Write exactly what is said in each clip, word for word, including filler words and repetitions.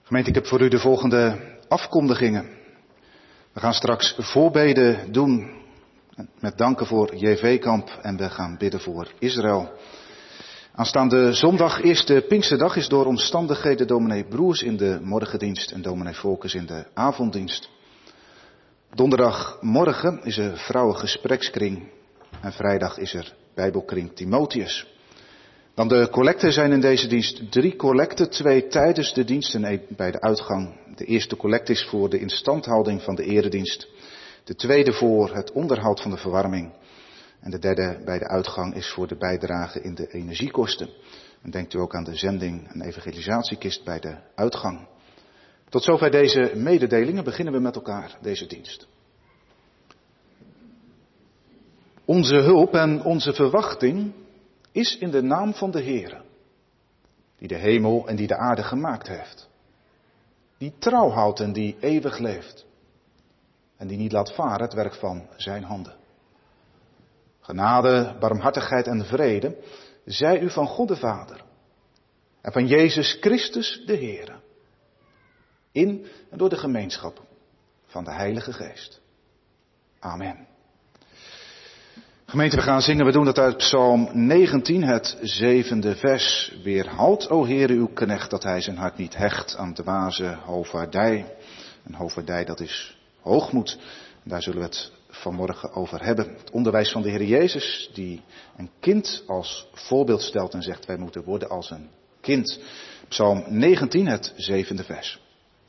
Gemeente, ik heb voor u de volgende afkondigingen. We gaan straks voorbeden doen met danken voor J V-kamp en we gaan bidden voor Israël. Aanstaande zondag, eerste Pinksterdag, is door omstandigheden dominee Broers in de morgendienst en dominee Volkers in de avonddienst. Donderdagmorgen is er vrouwengesprekskring en vrijdag is er Bijbelkring Timotheus. Dan de collecten zijn in deze dienst drie collecten, twee tijdens de dienst en één bij de uitgang. De eerste collect is voor de instandhouding van de eredienst. De tweede voor het onderhoud van de verwarming. En de derde bij de uitgang is voor de bijdrage in de energiekosten. En denkt u ook aan de zending en evangelisatiekist bij de uitgang. Tot zover deze mededelingen beginnen we met elkaar deze dienst. Onze hulp en onze verwachting is in de naam van de Heere, die de hemel en die de aarde gemaakt heeft. Die trouw houdt en die eeuwig leeft. En die niet laat varen het werk van zijn handen. Genade, barmhartigheid en vrede zij u van God de Vader en van Jezus Christus de Heere. In en door de gemeenschap van de Heilige Geest. Amen. Gemeente, we gaan zingen, we doen dat uit Psalm negentien, het zevende vers. Weerhoud, o Heere, uw knecht, dat hij zijn hart niet hecht aan dwaze hovaardij. En hovaardij, dat is hoogmoed. Daar zullen we het vanmorgen over hebben. Het onderwijs van de Heer Jezus, die een kind als voorbeeld stelt en zegt, wij moeten worden als een kind. Psalm negentien, het zevende vers.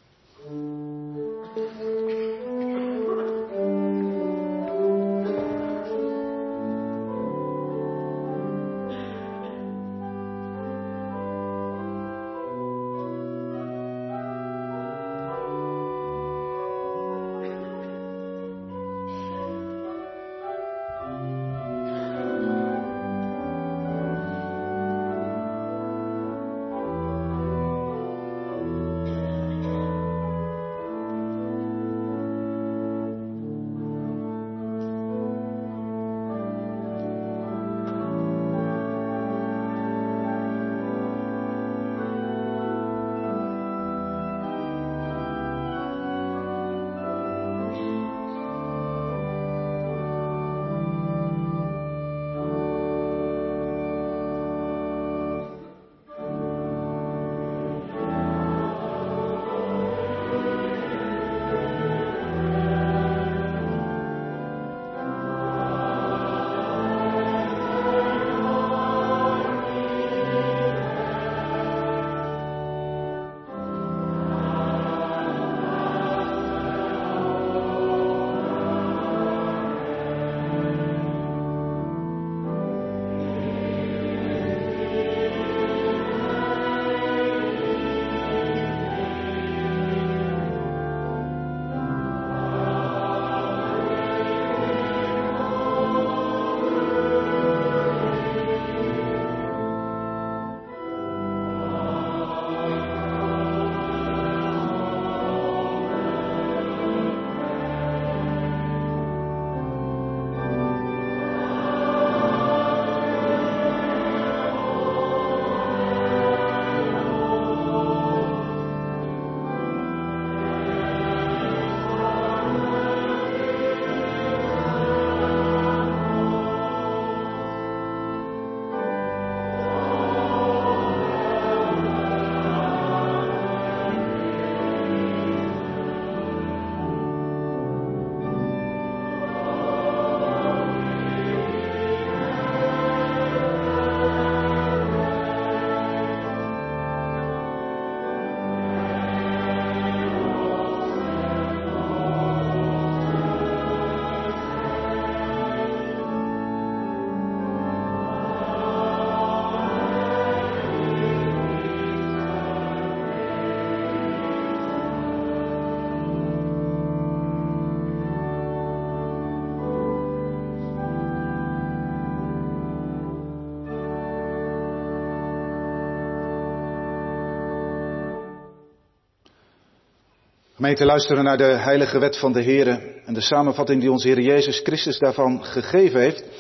Gemeente, luisteren naar de heilige wet van de Heere en de samenvatting die onze Heer Jezus Christus daarvan gegeven heeft.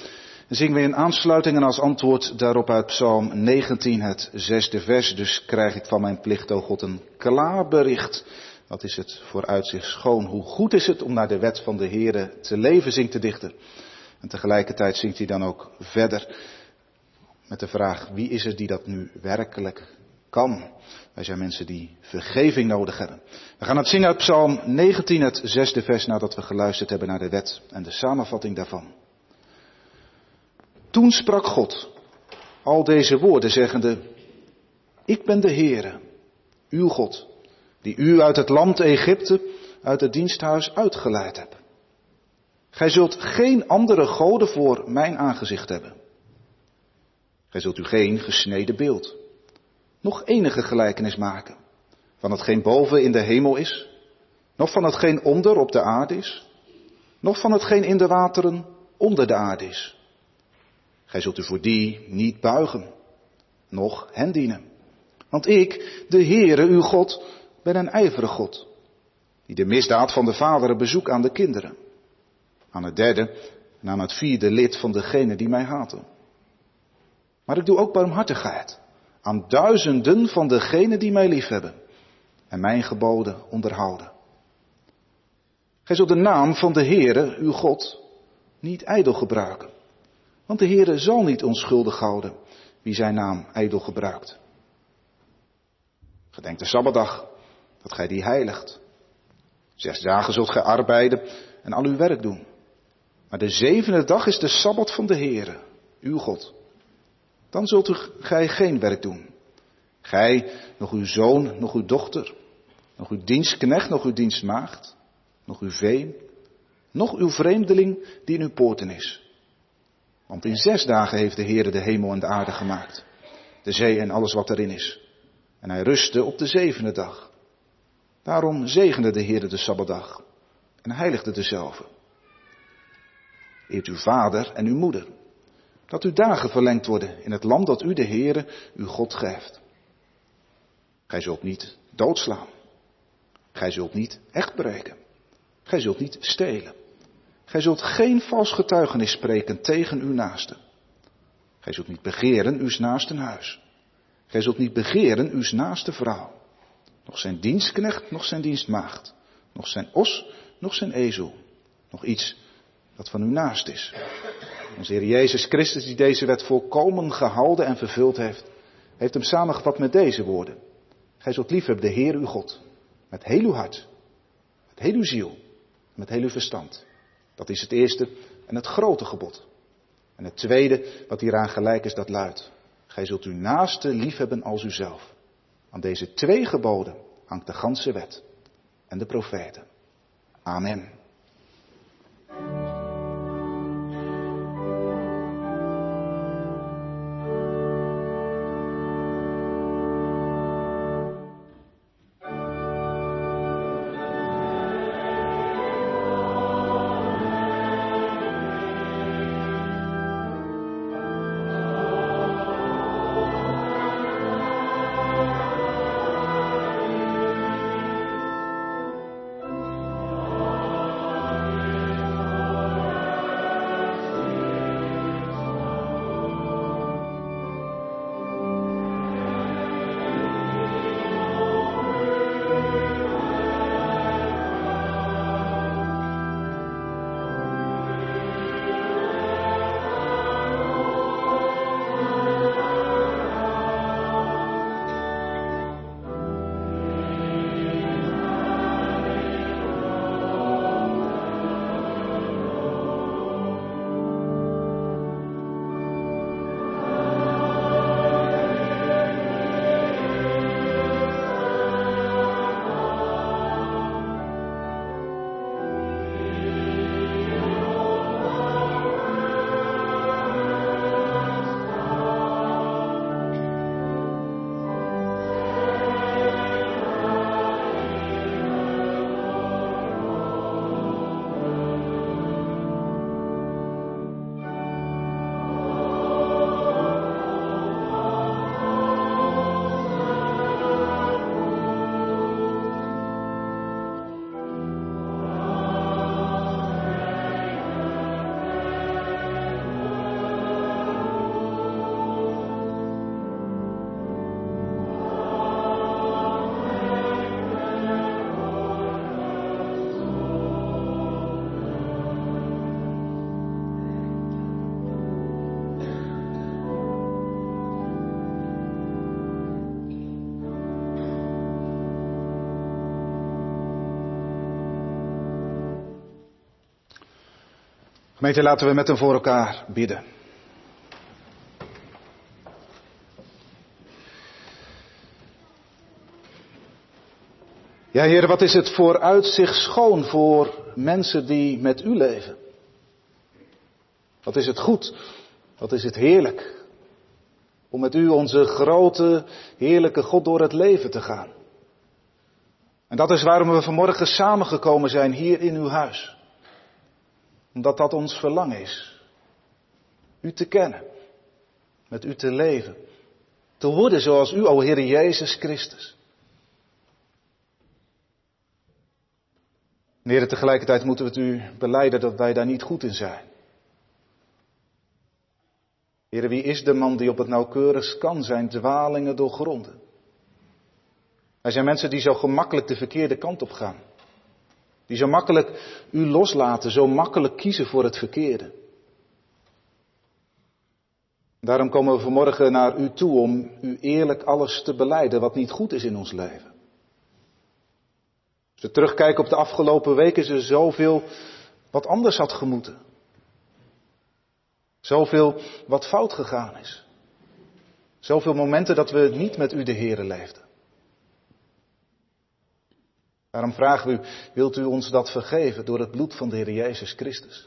Dan zingen we in aansluiting en als antwoord daarop uit Psalm negentien, het zesde vers. Dus krijg ik van mijn plicht, o God, een klaar bericht. Wat is het vooruitzicht schoon. Hoe goed is het om naar de wet van de Heere te leven, zingt de dichter. En tegelijkertijd zingt hij dan ook verder met de vraag, wie is het die dat nu werkelijk kan? Wij zijn mensen die vergeving nodig hebben. We gaan het zingen uit Psalm negentien, het zesde vers, nadat we geluisterd hebben naar de wet en de samenvatting daarvan. Toen sprak God al deze woorden zeggende, ik ben de Heere, uw God, die u uit het land Egypte, uit het diensthuis uitgeleid heb. Gij zult geen andere goden voor mijn aangezicht hebben. Gij zult u geen gesneden beeld, nog enige gelijkenis maken, van hetgeen boven in de hemel is, nog van hetgeen onder op de aarde is, nog van hetgeen in de wateren onder de aarde is. Gij zult u voor die niet buigen, noch hen dienen. Want ik, de Heere, uw God, ben een ijverige God, die de misdaad van de vaderen bezoekt aan de kinderen, aan het derde en aan het vierde lid van degenen die mij haten. Maar ik doe ook barmhartigheid aan duizenden van degenen die mij liefhebben en mijn geboden onderhouden. Gij zult de naam van de Heere, uw God, niet ijdel gebruiken. Want de Heere zal niet onschuldig houden wie zijn naam ijdel gebruikt. Gedenk de Sabbatdag, dat gij die heiligt. Zes dagen zult gij arbeiden en al uw werk doen. Maar de zevende dag is de Sabbat van de Heere, uw God. Dan zult u, gij geen werk doen. Gij, nog uw zoon, nog uw dochter, nog uw dienstknecht, nog uw dienstmaagd, nog uw vee, nog uw vreemdeling die in uw poorten is. Want in zes dagen heeft de Heere de hemel en de aarde gemaakt, de zee en alles wat erin is. En hij rustte op de zevende dag. Daarom zegende de Heere de Sabbatdag en heiligde dezelve. Eert uw vader en uw moeder, dat uw dagen verlengd worden in het land dat u de Heere, uw God, geeft. Gij zult niet doodslaan. Gij zult niet echt breken. Gij zult niet stelen. Gij zult geen vals getuigenis spreken tegen uw naaste. Gij zult niet begeren uws naasten huis. Gij zult niet begeren uws naaste vrouw. Nog zijn dienstknecht, nog zijn dienstmaagd. Nog zijn os, nog zijn ezel. Nog iets dat van uw naast is. Onze Heer Jezus Christus, die deze wet volkomen gehouden en vervuld heeft, heeft hem samengevat met deze woorden. Gij zult liefhebben de Heer uw God, met heel uw hart, met heel uw ziel, met heel uw verstand. Dat is het eerste en het grote gebod. En het tweede, wat hieraan gelijk is, dat luidt: gij zult uw naaste liefhebben als uzelf. Aan deze twee geboden hangt de ganse wet en de profeten. Amen. Gemeente, laten we met hem voor elkaar bidden. Ja, Heer, wat is het vooruitzicht schoon voor mensen die met u leven. Wat is het goed, wat is het heerlijk om met u, onze grote, heerlijke God, door het leven te gaan. En dat is waarom we vanmorgen samengekomen zijn hier in uw huis. Omdat dat ons verlangen is. U te kennen. Met u te leven. Te worden zoals u, o Heer Jezus Christus. Heer, tegelijkertijd moeten we het u belijden dat wij daar niet goed in zijn. Heer, wie is de man die op het nauwkeurigst kan zijn dwalingen doorgronden? Wij zijn mensen die zo gemakkelijk de verkeerde kant op gaan. Die zo makkelijk u loslaten, zo makkelijk kiezen voor het verkeerde. Daarom komen we vanmorgen naar u toe om u eerlijk alles te belijden wat niet goed is in ons leven. Als we terugkijken op de afgelopen weken is er zoveel wat anders had gemoeten. Zoveel wat fout gegaan is. Zoveel momenten dat we niet met u de Heere leefden. Daarom vragen we u, wilt u ons dat vergeven door het bloed van de Heer Jezus Christus?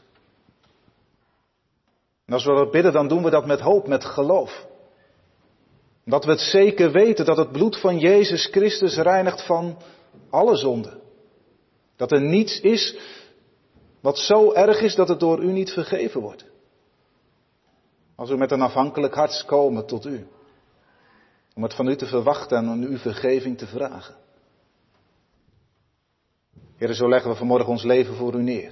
En als we dat bidden, dan doen we dat met hoop, met geloof. Dat we het zeker weten dat het bloed van Jezus Christus reinigt van alle zonden. Dat er niets is wat zo erg is dat het door u niet vergeven wordt. Als we met een afhankelijk hart komen tot u. Om het van u te verwachten en om uw vergeving te vragen. Heere, zo leggen we vanmorgen ons leven voor u neer.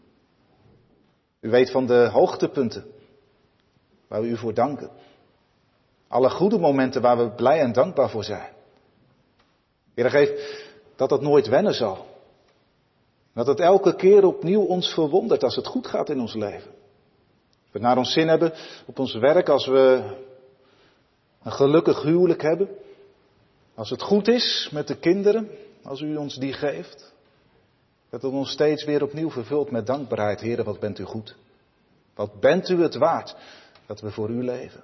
U weet van de hoogtepunten waar we u voor danken. Alle goede momenten waar we blij en dankbaar voor zijn. Heere, geef dat het nooit wennen zal. Dat het elke keer opnieuw ons verwondert als het goed gaat in ons leven. Als we het naar ons zin hebben op ons werk, als we een gelukkig huwelijk hebben. Als het goed is met de kinderen, als u ons die geeft. Dat het ons steeds weer opnieuw vervult met dankbaarheid. Heere, wat bent u goed. Wat bent u het waard dat we voor u leven.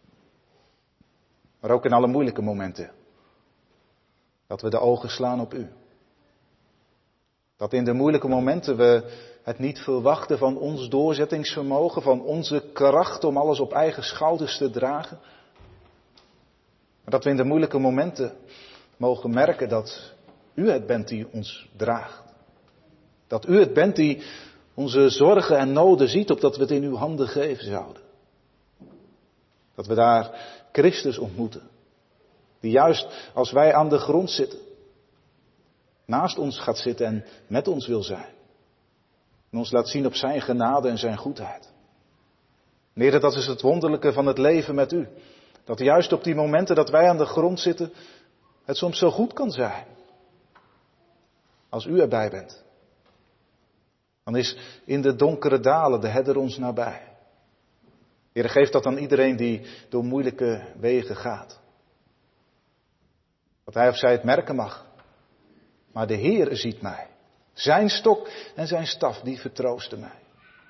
Maar ook in alle moeilijke momenten. Dat we de ogen slaan op u. Dat in de moeilijke momenten we het niet verwachten van ons doorzettingsvermogen, van onze kracht om alles op eigen schouders te dragen. Maar dat we in de moeilijke momenten mogen merken dat u het bent die ons draagt. Dat u het bent die onze zorgen en noden ziet, opdat we het in uw handen geven zouden. Dat we daar Christus ontmoeten. Die juist als wij aan de grond zitten, naast ons gaat zitten en met ons wil zijn. En ons laat zien op zijn genade en zijn goedheid. Heer, dat is het wonderlijke van het leven met u. Dat juist op die momenten dat wij aan de grond zitten, het soms zo goed kan zijn. Als u erbij bent. Dan is in de donkere dalen de herder ons nabij. Heer, geef dat aan iedereen die door moeilijke wegen gaat. Dat hij of zij het merken mag. Maar de Heer ziet mij. Zijn stok en zijn staf, die vertroosten mij.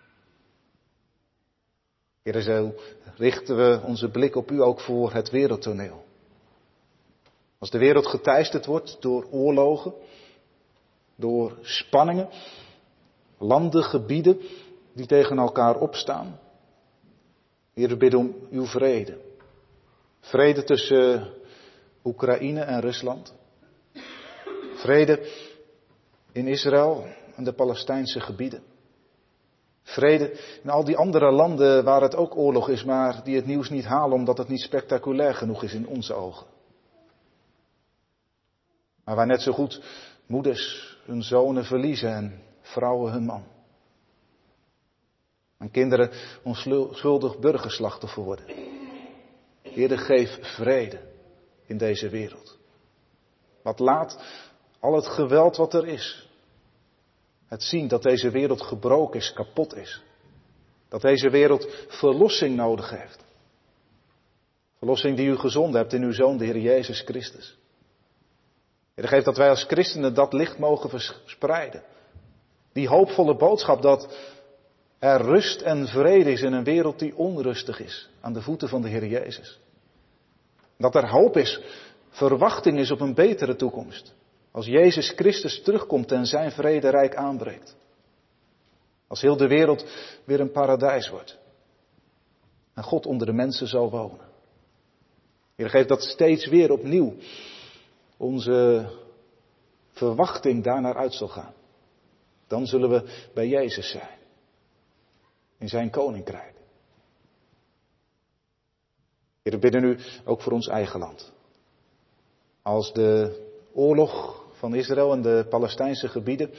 Heer, zo richten we onze blik op u ook voor het wereldtoneel. Als de wereld geteisterd wordt door oorlogen, door spanningen, landen, gebieden die tegen elkaar opstaan. Heer, we bidden om uw vrede. Vrede tussen Oekraïne en Rusland. Vrede in Israël en de Palestijnse gebieden. Vrede in al die andere landen waar het ook oorlog is, maar die het nieuws niet halen omdat het niet spectaculair genoeg is in onze ogen. Maar waar net zo goed moeders hun zonen verliezen en vrouwen hun man. En kinderen onschuldig burgerslachtoffer worden. Heere, geef vrede in deze wereld. Wat laat al het geweld wat er is. Het zien dat deze wereld gebroken is, kapot is. Dat deze wereld verlossing nodig heeft. Verlossing die u gezonden hebt in uw Zoon, de Heer Jezus Christus. Heer, geef dat wij als christenen dat licht mogen verspreiden. Die hoopvolle boodschap dat er rust en vrede is in een wereld die onrustig is, aan de voeten van de Heer Jezus. Dat er hoop is, verwachting is op een betere toekomst. Als Jezus Christus terugkomt en zijn vrederijk aanbreekt. Als heel de wereld weer een paradijs wordt. En God onder de mensen zal wonen. Heer, geef dat steeds weer opnieuw onze verwachting daarnaar uit zal gaan. Dan zullen we bij Jezus zijn. In zijn koninkrijk. Heer, we bidden u ook voor ons eigen land. Als de oorlog van Israël en de Palestijnse gebieden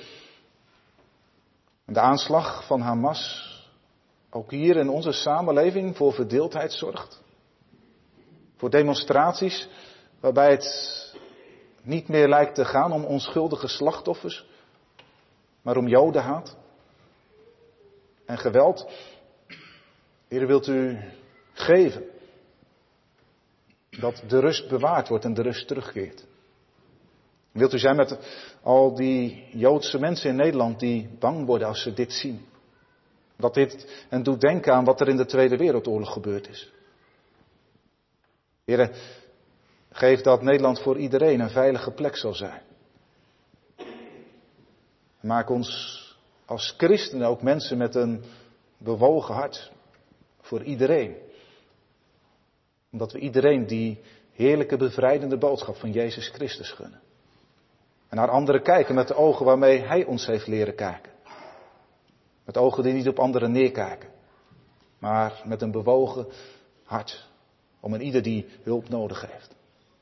en de aanslag van Hamas ook hier in onze samenleving voor verdeeldheid zorgt. Voor demonstraties waarbij het niet meer lijkt te gaan om onschuldige slachtoffers, maar om jodenhaat en geweld. Heer, wilt u geven dat de rust bewaard wordt en de rust terugkeert. Wilt u zijn met al die Joodse mensen in Nederland die bang worden als ze dit zien. Dat dit hen doet denken aan wat er in de Tweede Wereldoorlog gebeurd is. Heer, geef dat Nederland voor iedereen een veilige plek zal zijn. Maak ons als christenen ook mensen met een bewogen hart. Voor iedereen. Omdat we iedereen die heerlijke bevrijdende boodschap van Jezus Christus gunnen. En naar anderen kijken met de ogen waarmee Hij ons heeft leren kijken. Met ogen die niet op anderen neerkijken. Maar met een bewogen hart. Om een ieder die hulp nodig heeft.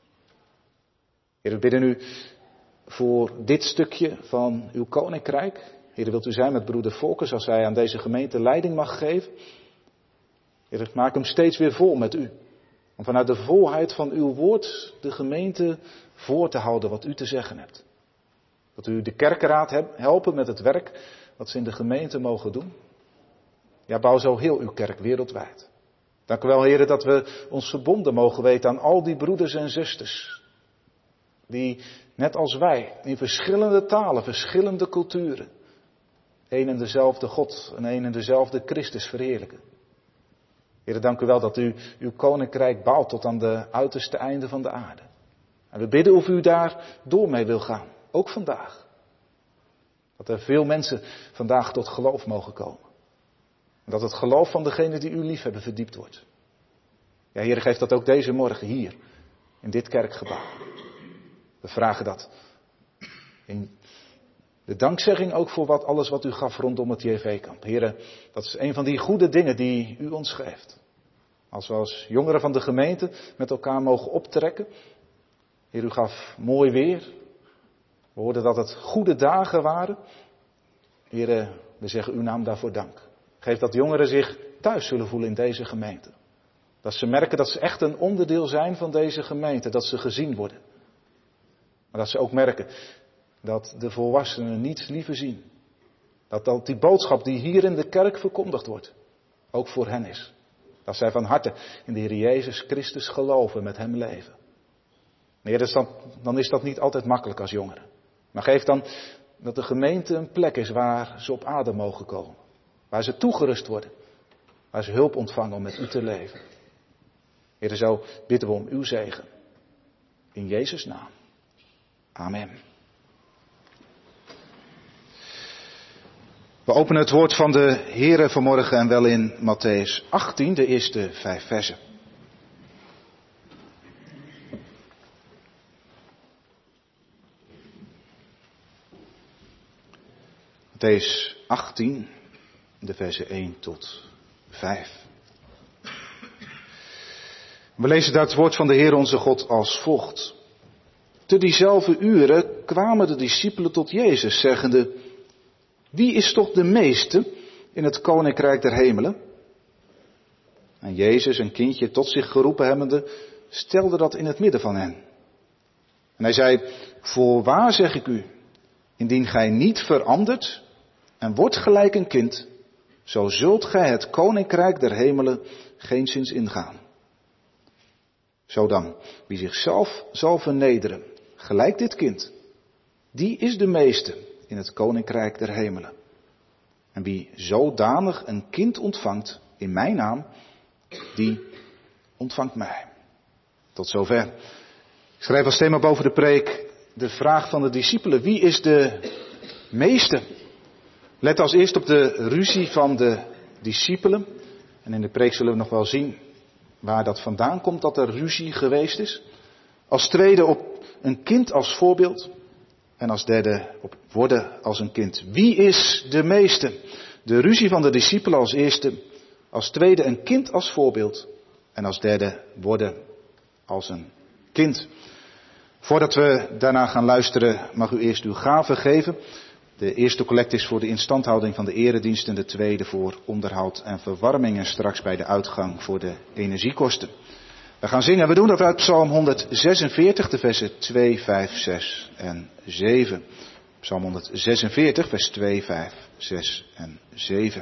Heer, we bidden u voor dit stukje van uw koninkrijk. Heer, wilt u zijn met broeder Volkers als hij aan deze gemeente leiding mag geven. Heer, maak hem steeds weer vol met u. Om vanuit de volheid van uw woord de gemeente voor te houden wat u te zeggen hebt. Dat u de kerkenraad helpen met het werk wat ze in de gemeente mogen doen. Ja, bouw zo heel uw kerk wereldwijd. Dank u wel, heren, dat we ons verbonden mogen weten aan al die broeders en zusters. Die, net als wij, in verschillende talen, verschillende culturen, een en dezelfde God en een en dezelfde Christus verheerlijken. Heren, dank u wel dat u uw koninkrijk bouwt tot aan de uiterste einden van de aarde. En we bidden of u daar door mee wil gaan, ook vandaag. Dat er veel mensen vandaag tot geloof mogen komen. En dat het geloof van degenen die u lief hebben verdiept wordt. Ja, Heer, geef dat ook deze morgen hier, in dit kerkgebouw. We vragen dat. In de dankzegging ook voor wat, alles wat u gaf rondom het J V-kamp. Heer, dat is een van die goede dingen die u ons geeft. Als we als jongeren van de gemeente met elkaar mogen optrekken. Heer, u gaf mooi weer. We hoorden dat het goede dagen waren. Heer, we zeggen uw naam daarvoor dank. Geef dat jongeren zich thuis zullen voelen in deze gemeente. Dat ze merken dat ze echt een onderdeel zijn van deze gemeente. Dat ze gezien worden. Maar dat ze ook merken dat de volwassenen niets liever zien. Dat, dat die boodschap die hier in de kerk verkondigd wordt, ook voor hen is. Dat zij van harte in de Heer Jezus Christus geloven, met hem leven. Nee, dus dan, dan is dat niet altijd makkelijk als jongeren. Maar geef dan dat de gemeente een plek is waar ze op adem mogen komen. Waar ze toegerust worden. Waar ze hulp ontvangen om met u te leven. Heer, zo bidden we om uw zegen. In Jezus' naam. Amen. We openen het woord van de Heere vanmorgen en wel in Mattheüs achttien, de eerste vijf versen. Mattheüs achttien, de versen één tot vijf. We lezen daar het woord van de Heer onze God als volgt. Te diezelfde uren kwamen de discipelen tot Jezus, zeggende: Wie is toch de meeste in het koninkrijk der hemelen? En Jezus, een kindje tot zich geroepen hebbende, stelde dat in het midden van hen. En hij zei: Voorwaar zeg ik u, indien gij niet verandert en wordt gelijk een kind, zo zult gij het koninkrijk der hemelen geenszins ingaan. Zo dan, wie zichzelf zal vernederen, gelijk dit kind, die is de meeste in het koninkrijk der hemelen. En wie zodanig een kind ontvangt in mijn naam, die ontvangt mij. Tot zover. Ik schrijf als thema boven de preek de vraag van de discipelen. Wie is de meeste? Let als eerst op de ruzie van de discipelen. En in de preek zullen we nog wel zien waar dat vandaan komt dat er ruzie geweest is. Als tweede op een kind als voorbeeld. En als derde op worden als een kind. Wie is de meeste? De ruzie van de discipelen als eerste. Als tweede een kind als voorbeeld. En als derde worden als een kind. Voordat we daarna gaan luisteren, mag u eerst uw gaven geven. De eerste collect is voor de instandhouding van de eredienst en de tweede voor onderhoud en verwarming en straks bij de uitgang voor de energiekosten. We gaan zingen, we doen dat uit Psalm honderdzesenveertig, de versen twee, vijf, zes en zeven. Psalm honderdzesenveertig, vers twee, vijf, zes en zeven.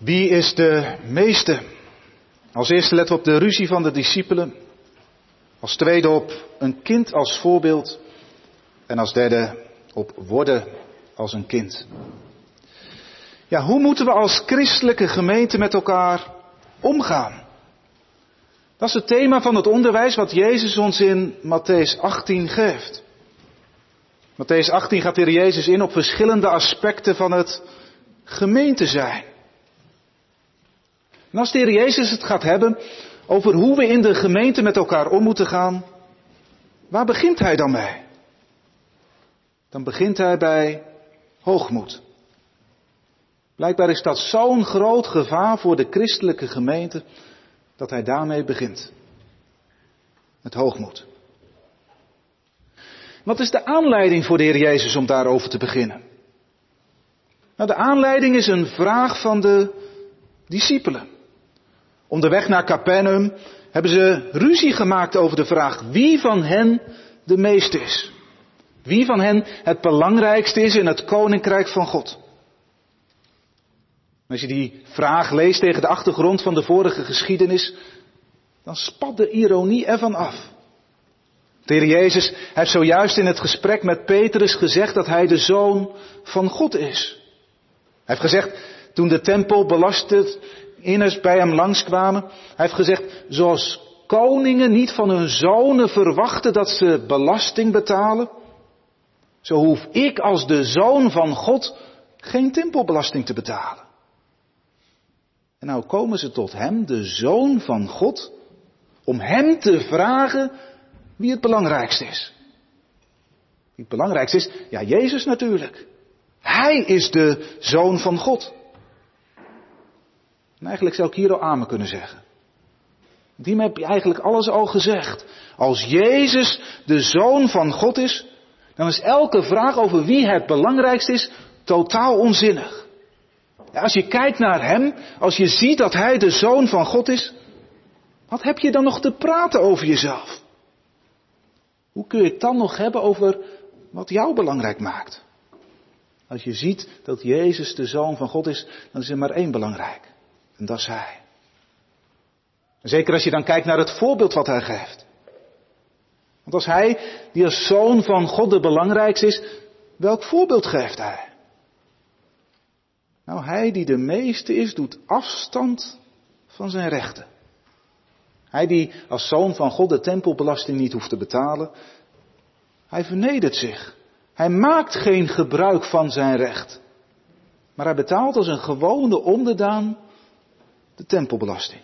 Wie is de meeste? Als eerste letten we op de ruzie van de discipelen. Als tweede op een kind als voorbeeld. En als derde op worden als een kind. Ja, hoe moeten we als christelijke gemeente met elkaar omgaan? Dat is het thema van het onderwijs wat Jezus ons in Mattheüs achttien geeft. Mattheüs achttien gaat de Heer Jezus in op verschillende aspecten van het gemeente zijn. En als de Heer Jezus het gaat hebben over hoe we in de gemeente met elkaar om moeten gaan, waar begint Hij dan mee? Dan begint Hij bij hoogmoed. Blijkbaar is dat zo'n groot gevaar voor de christelijke gemeente, dat Hij daarmee begint. Met hoogmoed. Wat is de aanleiding voor de Heer Jezus om daarover te beginnen? Nou, de aanleiding is een vraag van de discipelen. Onderweg naar Capernaum hebben ze ruzie gemaakt over de vraag wie van hen de meeste is. Wie van hen het belangrijkste is in het koninkrijk van God. Als je die vraag leest tegen de achtergrond van de vorige geschiedenis, dan spat de ironie ervan af. De Heer Jezus heeft zojuist in het gesprek met Petrus gezegd dat Hij de Zoon van God is. Hij heeft gezegd, toen de tempelbelastinners bij hem langskwamen, hij heeft gezegd, zoals koningen niet van hun zonen verwachten dat ze belasting betalen, zo hoef ik als de Zoon van God geen tempelbelasting te betalen. En nou komen ze tot hem, de Zoon van God, om hem te vragen wie het belangrijkste is. Wie het belangrijkste is? Ja, Jezus natuurlijk. Hij is de Zoon van God. En eigenlijk zou ik hier al amen kunnen zeggen. Die heb je eigenlijk alles al gezegd. Als Jezus de Zoon van God is, dan is elke vraag over wie het belangrijkste is totaal onzinnig. Ja, als je kijkt naar hem, als je ziet dat hij de Zoon van God is, wat heb je dan nog te praten over jezelf? Hoe kun je het dan nog hebben over wat jou belangrijk maakt? Als je ziet dat Jezus de Zoon van God is, dan is er maar één belangrijk. En dat is Hij. En zeker als je dan kijkt naar het voorbeeld wat Hij geeft. Want als Hij, die als Zoon van God de belangrijkste is, welk voorbeeld geeft Hij? Nou, Hij die de meeste is, doet afstand van zijn rechten. Hij die als Zoon van God de tempelbelasting niet hoeft te betalen, Hij vernedert zich. Hij maakt geen gebruik van zijn recht. Maar hij betaalt als een gewone onderdaan de tempelbelasting.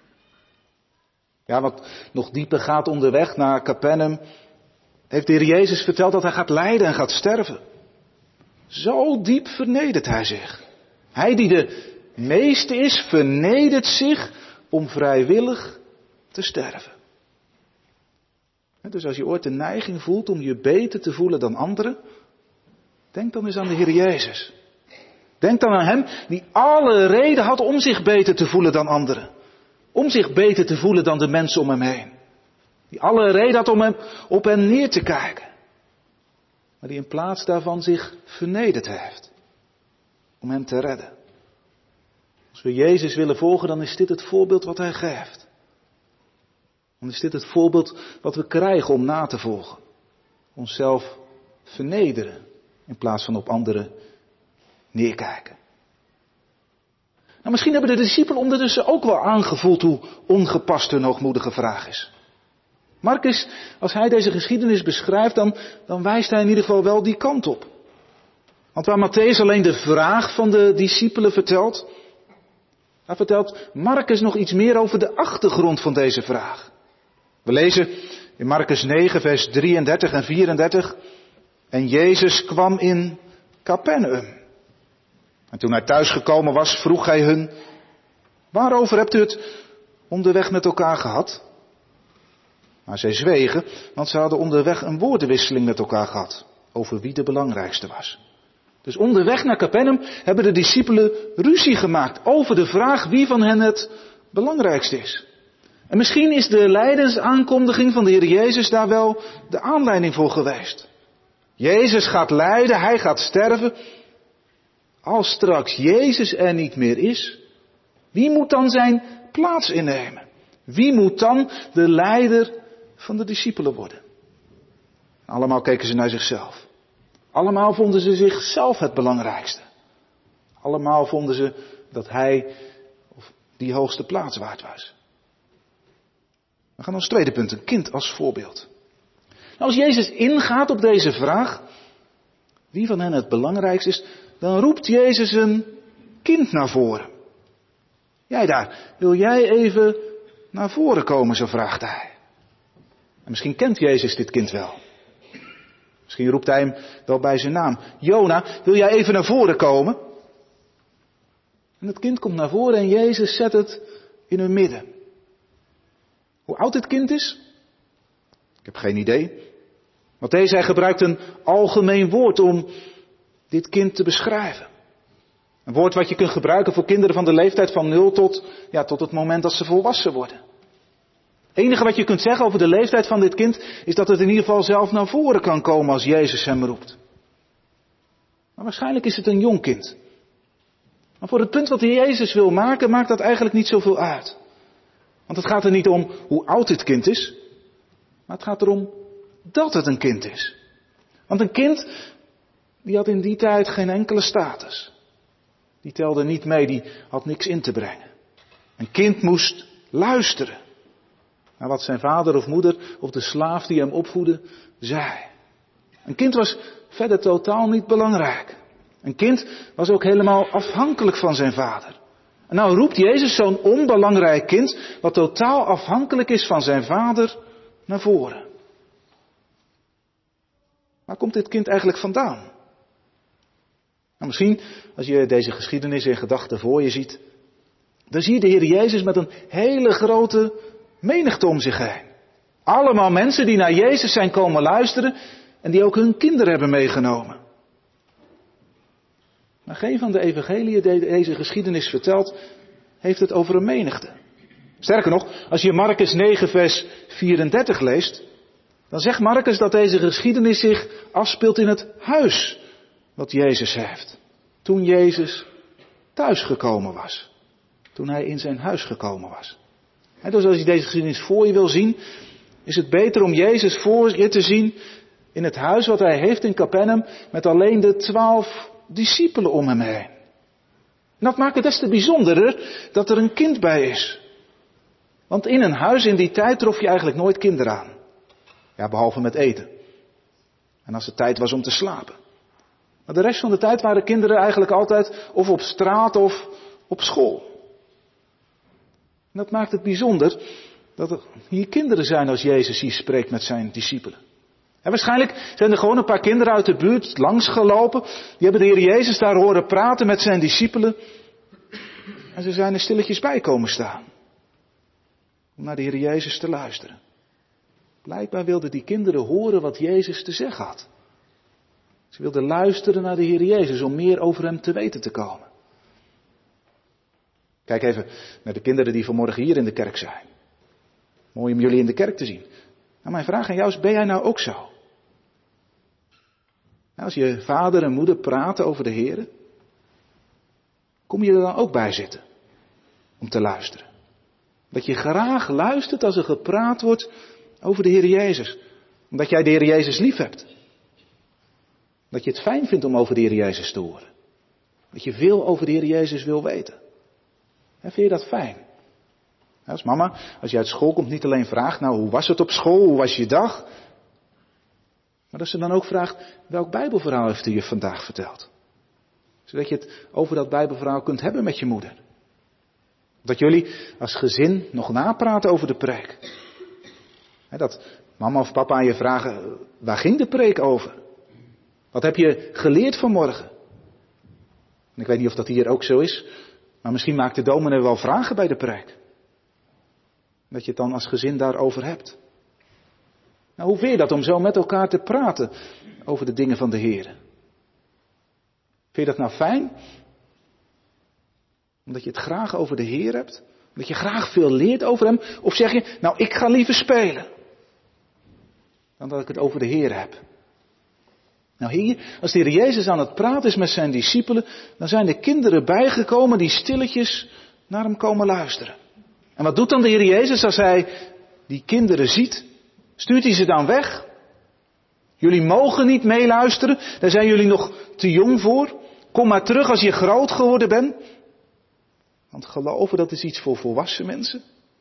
Ja, wat nog dieper gaat onderweg naar Capernaum, heeft de Heer Jezus verteld dat Hij gaat lijden en gaat sterven. Zo diep vernedert Hij zich. Hij die de meeste is, vernedert zich om vrijwillig te sterven. Dus als je ooit de neiging voelt om je beter te voelen dan anderen, denk dan eens aan de Heer Jezus. Denk dan aan Hem die alle reden had om zich beter te voelen dan anderen. Om zich beter te voelen dan de mensen om Hem heen. Die alle reden had om hem, op Hem neer te kijken. Maar die in plaats daarvan zich vernederd heeft. Om Hem te redden. Als we Jezus willen volgen, dan is dit het voorbeeld wat Hij geeft. Dan is dit het voorbeeld wat we krijgen om na te volgen. Onszelf vernederen in plaats van op anderen neerkijken. Nou, misschien hebben de discipelen ondertussen ook wel aangevoeld hoe ongepast hun hoogmoedige vraag is. Marcus, als hij deze geschiedenis beschrijft, dan, dan wijst hij in ieder geval wel die kant op. Want waar Mattheüs alleen de vraag van de discipelen vertelt, daar vertelt Marcus nog iets meer over de achtergrond van deze vraag. We lezen in Marcus negen, vers drieëndertig en vierendertig. En Jezus kwam in Capernaum. En toen hij thuisgekomen was, vroeg hij hun, waarover hebt u het onderweg met elkaar gehad? Maar zij zwegen, want ze hadden onderweg een woordenwisseling met elkaar gehad, over wie de belangrijkste was. Dus onderweg naar Capernaum hebben de discipelen ruzie gemaakt over de vraag wie van hen het belangrijkste is. En misschien is de lijdensaankondiging van de Heer Jezus daar wel de aanleiding voor geweest. Jezus gaat lijden, Hij gaat sterven. Als straks Jezus er niet meer is, Wie moet dan zijn plaats innemen? Wie moet dan de leider van de discipelen worden? Allemaal keken ze naar zichzelf. Allemaal vonden ze zichzelf het belangrijkste. Allemaal vonden ze dat hij of die hoogste plaats waard was. We gaan ons tweede punt, een kind als voorbeeld. Nou, als Jezus ingaat op deze vraag, wie van hen het belangrijkst is, dan roept Jezus een kind naar voren. Jij daar, wil jij even naar voren komen, zo vraagt hij. En misschien kent Jezus dit kind wel. Misschien roept hij hem wel bij zijn naam. Jona, wil jij even naar voren komen? En het kind komt naar voren en Jezus zet het in hun midden. Hoe oud dit kind is? Ik heb geen idee. Mattheüs, hij gebruikt een algemeen woord om dit kind te beschrijven. Een woord wat je kunt gebruiken voor kinderen van de leeftijd van nul tot, ja, tot het moment dat ze volwassen worden. Het enige wat je kunt zeggen over de leeftijd van dit kind is dat het in ieder geval zelf naar voren kan komen als Jezus hem roept. Maar waarschijnlijk is het een jong kind. Maar voor het punt wat Jezus wil maken, maakt dat eigenlijk niet zoveel uit. Want het gaat er niet om hoe oud dit kind is, maar het gaat erom dat het een kind is. Want een kind, die had in die tijd geen enkele status. Die telde niet mee, die had niks in te brengen. Een kind moest luisteren naar wat zijn vader of moeder of de slaaf die hem opvoedde zei. Een kind was verder totaal niet belangrijk. Een kind was ook helemaal afhankelijk van zijn vader. En nou roept Jezus zo'n onbelangrijk kind, wat totaal afhankelijk is van zijn vader, naar voren. Waar komt dit kind eigenlijk vandaan? Nou, misschien, als je deze geschiedenis in gedachten voor je ziet, dan zie je de Heer Jezus met een hele grote menigte om zich heen. Allemaal mensen die naar Jezus zijn komen luisteren en die ook hun kinderen hebben meegenomen. Maar geen van de evangeliën die deze geschiedenis vertelt, heeft het over een menigte. Sterker nog, als je Marcus negen vers vierendertig leest, dan zegt Marcus dat deze geschiedenis zich afspeelt in het huis wat Jezus heeft. Toen Jezus thuisgekomen was. Toen hij in zijn huis gekomen was. En dus als je deze geschiedenis voor je wil zien, is het beter om Jezus voor je te zien in het huis wat hij heeft in Capernaum met alleen de twaalf discipelen om hem heen. En dat maakt het des te bijzonderer dat er een kind bij is. Want in een huis in die tijd trof je eigenlijk nooit kinderen aan. Ja, behalve met eten. En als het tijd was om te slapen. Maar de rest van de tijd waren kinderen eigenlijk altijd of op straat of op school. En dat maakt het bijzonder dat er hier kinderen zijn als Jezus hier spreekt met zijn discipelen. En waarschijnlijk zijn er gewoon een paar kinderen uit de buurt langsgelopen. Die hebben de Heer Jezus daar horen praten met zijn discipelen. En ze zijn er stilletjes bij komen staan. Om naar de Heer Jezus te luisteren. Blijkbaar wilden die kinderen horen wat Jezus te zeggen had. Ze wilden luisteren naar de Heer Jezus om meer over hem te weten te komen. Kijk even naar de kinderen die vanmorgen hier in de kerk zijn. Mooi om jullie in de kerk te zien. Nou, mijn vraag aan jou is, ben jij nou ook zo? Nou, als je vader en moeder praten over de Heer, kom je er dan ook bij zitten om te luisteren? Dat je graag luistert als er gepraat wordt over de Heer Jezus. Omdat jij de Heer Jezus lief hebt. Dat je het fijn vindt om over de Heer Jezus te horen. Dat je veel over de Heer Jezus wil weten. En vind je dat fijn? Als mama, als je uit school komt, niet alleen vraagt, nou hoe was het op school, hoe was je dag? Maar dat ze dan ook vraagt, welk Bijbelverhaal heeft u je vandaag verteld? Zodat je het over dat Bijbelverhaal kunt hebben met je moeder. Dat jullie als gezin nog napraten over de preek. Dat mama of papa aan je vragen, waar ging de preek over? Wat heb je geleerd vanmorgen? En ik weet niet of dat hier ook zo is, maar misschien maakt de dominee wel vragen bij de preek. Dat je het dan als gezin daarover hebt. Nou, hoe vind je dat om zo met elkaar te praten over de dingen van de Heer? Vind je dat nou fijn? Omdat je het graag over de Heer hebt? Omdat je graag veel leert over hem? Of zeg je, nou ik ga liever spelen. Dan dat ik het over de Heer heb. Nou hier, als de Heer Jezus aan het praten is met zijn discipelen, dan zijn de kinderen bijgekomen die stilletjes naar hem komen luisteren. En wat doet dan de Heer Jezus als hij die kinderen ziet? Stuurt hij ze dan weg? Jullie mogen niet meeluisteren, daar zijn jullie nog te jong voor. Kom maar terug als je groot geworden bent. Want geloven, dat is iets voor volwassen mensen.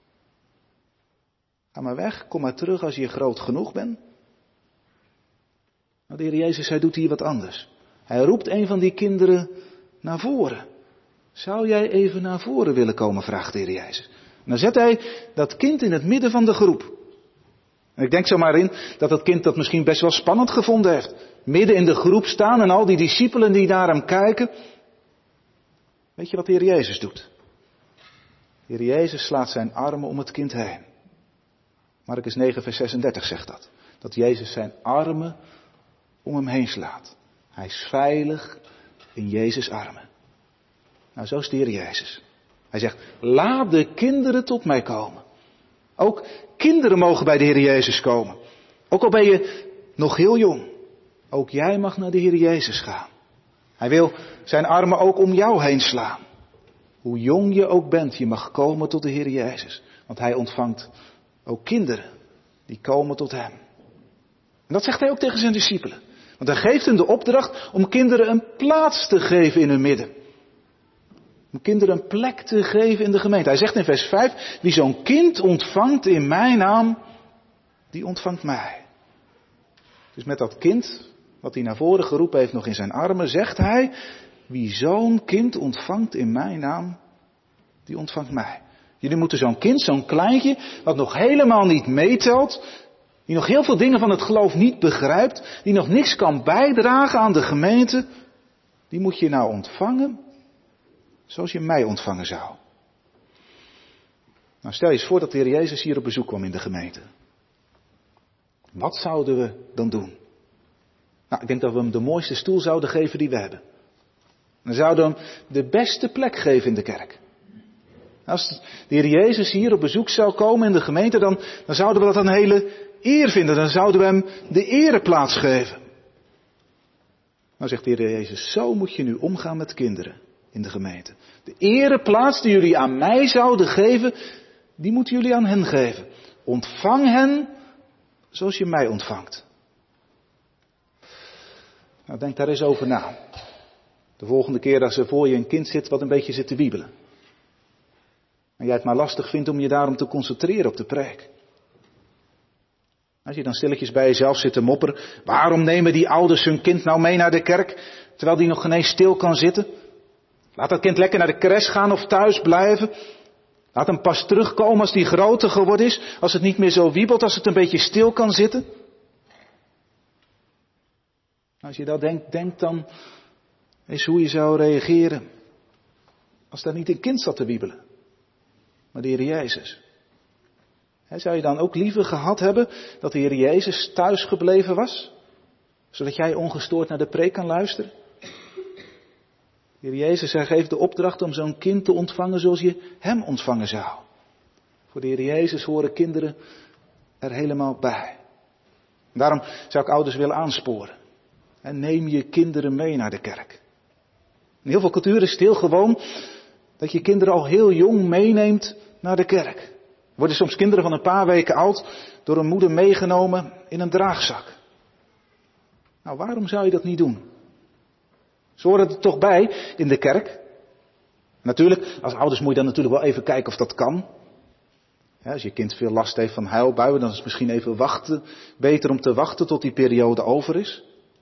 Ga maar weg, kom maar terug als je groot genoeg bent. Nou, de Heer Jezus, hij doet hier wat anders. Hij roept een van die kinderen naar voren. Zou jij even naar voren willen komen, vraagt de Heer Jezus. En dan zet hij dat kind in het midden van de groep. En ik denk zo maar in dat dat kind dat misschien best wel spannend gevonden heeft. Midden in de groep staan en al die discipelen die naar hem kijken. Weet je wat de Heer Jezus doet? De Heer Jezus slaat zijn armen om het kind heen. Markus negen vers zesendertig zegt dat. Dat Jezus zijn armen om hem heen slaat. Hij is veilig in Jezus' armen. Nou, zo is de Heer Jezus. Hij zegt, laat de kinderen tot mij komen. Ook kinderen mogen bij de Heer Jezus komen. Ook al ben je nog heel jong. Ook jij mag naar de Heer Jezus gaan. Hij wil zijn armen ook om jou heen slaan. Hoe jong je ook bent, je mag komen tot de Heer Jezus. Want hij ontvangt ook kinderen die komen tot hem. En dat zegt hij ook tegen zijn discipelen. Want hij geeft hen de opdracht om kinderen een plaats te geven in hun midden. Om kinderen een plek te geven in de gemeente. Hij zegt in vers vijf, wie zo'n kind ontvangt in mijn naam, die ontvangt mij. Dus met dat kind, wat hij naar voren geroepen heeft nog in zijn armen, zegt hij, wie zo'n kind ontvangt in mijn naam, die ontvangt mij. Jullie moeten zo'n kind, zo'n kleintje, wat nog helemaal niet meetelt, die nog heel veel dingen van het geloof niet begrijpt, die nog niks kan bijdragen aan de gemeente, die moet je nou ontvangen zoals je mij ontvangen zou. Nou, stel je eens voor dat de Heer Jezus hier op bezoek kwam in de gemeente. Wat zouden we dan doen? Nou, ik denk dat we hem de mooiste stoel zouden geven die we hebben. Dan zouden we hem de beste plek geven in de kerk. Als de Heer Jezus hier op bezoek zou komen in de gemeente, dan, dan zouden we dat een hele eer vinden. Dan zouden we hem de ereplaats geven. Nou zegt de Heer Jezus, zo moet je nu omgaan met kinderen in de gemeente. De ereplaats die jullie aan mij zouden geven, die moeten jullie aan hen geven. Ontvang hen zoals je mij ontvangt. Nou, denk daar eens over na. De volgende keer als er voor je een kind zit wat een beetje zit te wiebelen. En jij het maar lastig vindt om je daarom te concentreren op de preek. Als je dan stilletjes bij jezelf zit te mopperen. Waarom nemen die ouders hun kind nou mee naar de kerk, terwijl die nog geen eens stil kan zitten? Laat dat kind lekker naar de crash gaan of thuis blijven. Laat hem pas terugkomen als die groter geworden is. Als het niet meer zo wiebelt, als het een beetje stil kan zitten. Als je dat denkt, denk dan eens hoe je zou reageren. Als daar niet een kind zat te wiebelen. Maar de Heer Jezus. He, zou je dan ook liever gehad hebben dat de Heer Jezus thuis gebleven was? Zodat jij ongestoord naar de preek kan luisteren? De Heer Jezus, hij geeft de opdracht om zo'n kind te ontvangen zoals je hem ontvangen zou. Voor de Heer Jezus horen kinderen er helemaal bij. En daarom zou ik ouders willen aansporen. En neem je kinderen mee naar de kerk. In heel veel culturen is het heel gewoon dat je kinderen al heel jong meeneemt naar de kerk. Er worden soms kinderen van een paar weken oud door een moeder meegenomen in een draagzak. Nou, waarom zou je dat niet doen? Ze horen er toch bij in de kerk. Natuurlijk, als ouders moet je dan natuurlijk wel even kijken of dat kan. Ja, als je kind veel last heeft van huilbuien, dan is het misschien even wachten. Beter om te wachten tot die periode over is.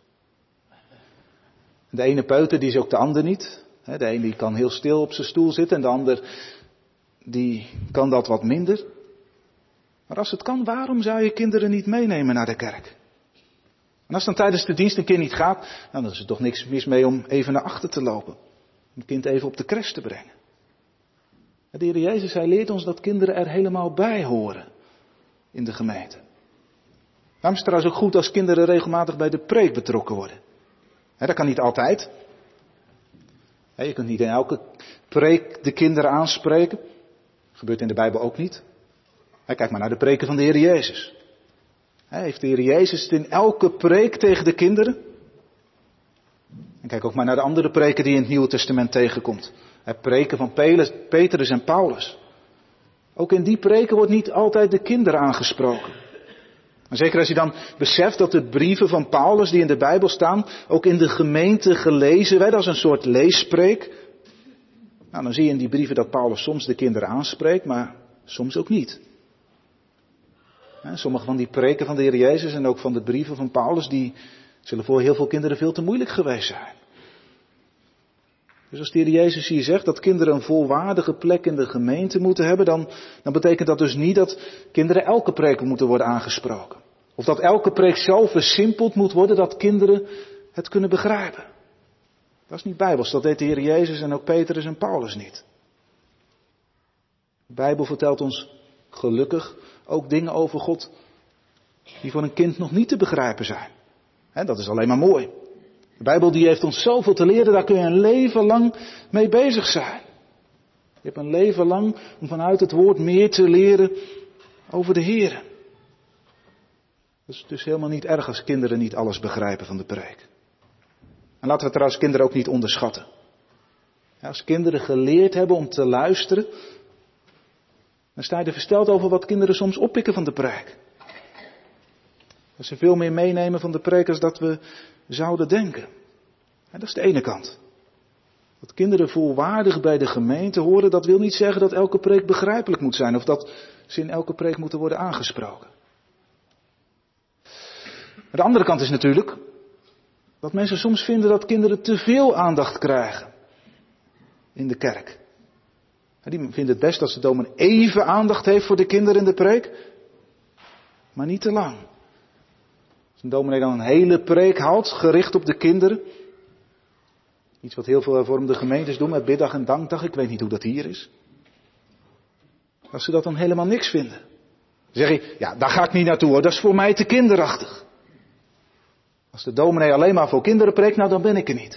De ene peuter, die is ook de ander niet. De ene die kan heel stil op zijn stoel zitten en de ander die kan dat wat minder. Maar als het kan, waarom zou je kinderen niet meenemen naar de kerk? En als dan tijdens de dienst een kind niet gaat, nou, dan is er toch niks mis mee om even naar achter te lopen. Om het kind even op de crash te brengen. De Heer Jezus, hij leert ons dat kinderen er helemaal bij horen in de gemeente. Daarom is het trouwens ook goed als kinderen regelmatig bij de preek betrokken worden. He, dat kan niet altijd. He, je kunt niet in elke preek de kinderen aanspreken. Dat gebeurt in de Bijbel ook niet. He, kijk maar naar de preken van de Heer Jezus. He, heeft de Heer Jezus het in elke preek tegen de kinderen? En kijk ook maar naar de andere preken die je in het Nieuwe Testament tegenkomt. Het preken van Petrus en Paulus. Ook in die preken wordt niet altijd de kinderen aangesproken. En zeker als je dan beseft dat de brieven van Paulus die in de Bijbel staan, ook in de gemeente gelezen werden als een soort leespreek. Nou, dan zie je in die brieven dat Paulus soms de kinderen aanspreekt, maar soms ook niet. Sommige van die preken van de Heer Jezus en ook van de brieven van Paulus, die zullen voor heel veel kinderen veel te moeilijk geweest zijn. Dus als de Heer Jezus hier zegt dat kinderen een volwaardige plek in de gemeente moeten hebben, dan, dan betekent dat dus niet dat kinderen elke preek moeten worden aangesproken. Of dat elke preek zo versimpeld moet worden dat kinderen het kunnen begrijpen. Dat is niet bijbels, dat deed de Heer Jezus en ook Petrus en Paulus niet. De Bijbel vertelt ons gelukkig ook dingen over God die voor een kind nog niet te begrijpen zijn. He, dat is alleen maar mooi. De Bijbel die heeft ons zoveel te leren, daar kun je een leven lang mee bezig zijn. Je hebt een leven lang om vanuit het woord meer te leren over de Heer. Dat is dus helemaal niet erg als kinderen niet alles begrijpen van de preek. En laten we trouwens kinderen ook niet onderschatten. Ja, als kinderen geleerd hebben om te luisteren, dan sta je er versteld over wat kinderen soms oppikken van de preek. Dat ze veel meer meenemen van de preek als dat we zouden denken. En dat is de ene kant. Dat kinderen volwaardig bij de gemeente horen, dat wil niet zeggen dat elke preek begrijpelijk moet zijn. Of dat ze in elke preek moeten worden aangesproken. Maar de andere kant is natuurlijk dat mensen soms vinden dat kinderen te veel aandacht krijgen in de kerk. Die vinden het best als de dominee even aandacht heeft voor de kinderen in de preek, maar niet te lang. Als een dominee dan een hele preek houdt, gericht op de kinderen. Iets wat heel veel hervormde gemeentes doen met biddag en dankdag. Ik weet niet hoe dat hier is. Als ze dat dan helemaal niks vinden. Dan zeg je, ja, daar ga ik niet naartoe hoor. Dat is voor mij te kinderachtig. Als de dominee alleen maar voor kinderen preekt, nou dan ben ik er niet.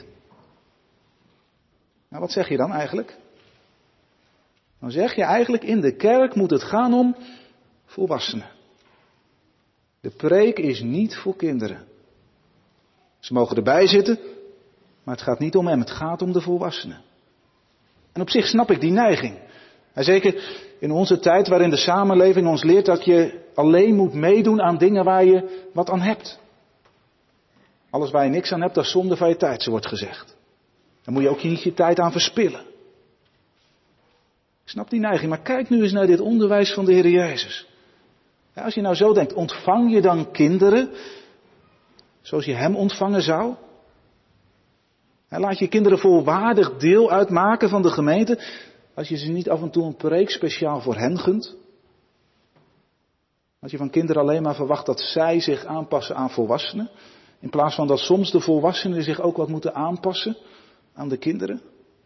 Nou, wat zeg je dan eigenlijk? Dan zeg je eigenlijk, in de kerk moet het gaan om volwassenen. De preek is niet voor kinderen. Ze mogen erbij zitten, maar het gaat niet om hem, het gaat om de volwassenen. En op zich snap ik die neiging. En zeker in onze tijd waarin de samenleving ons leert dat je alleen moet meedoen aan dingen waar je wat aan hebt. Alles waar je niks aan hebt, dat is zonde van je tijd, zo wordt gezegd. Daar moet je ook niet je tijd aan verspillen. Ik snap die neiging, maar kijk nu eens naar dit onderwijs van de Heer Jezus. Ja, als je nou zo denkt, ontvang je dan kinderen zoals je hem ontvangen zou? Ja, laat je kinderen volwaardig deel uitmaken van de gemeente, als je ze niet af en toe een preek speciaal voor hen gunt? Als je van kinderen alleen maar verwacht dat zij zich aanpassen aan volwassenen, in plaats van dat soms de volwassenen zich ook wat moeten aanpassen aan de kinderen?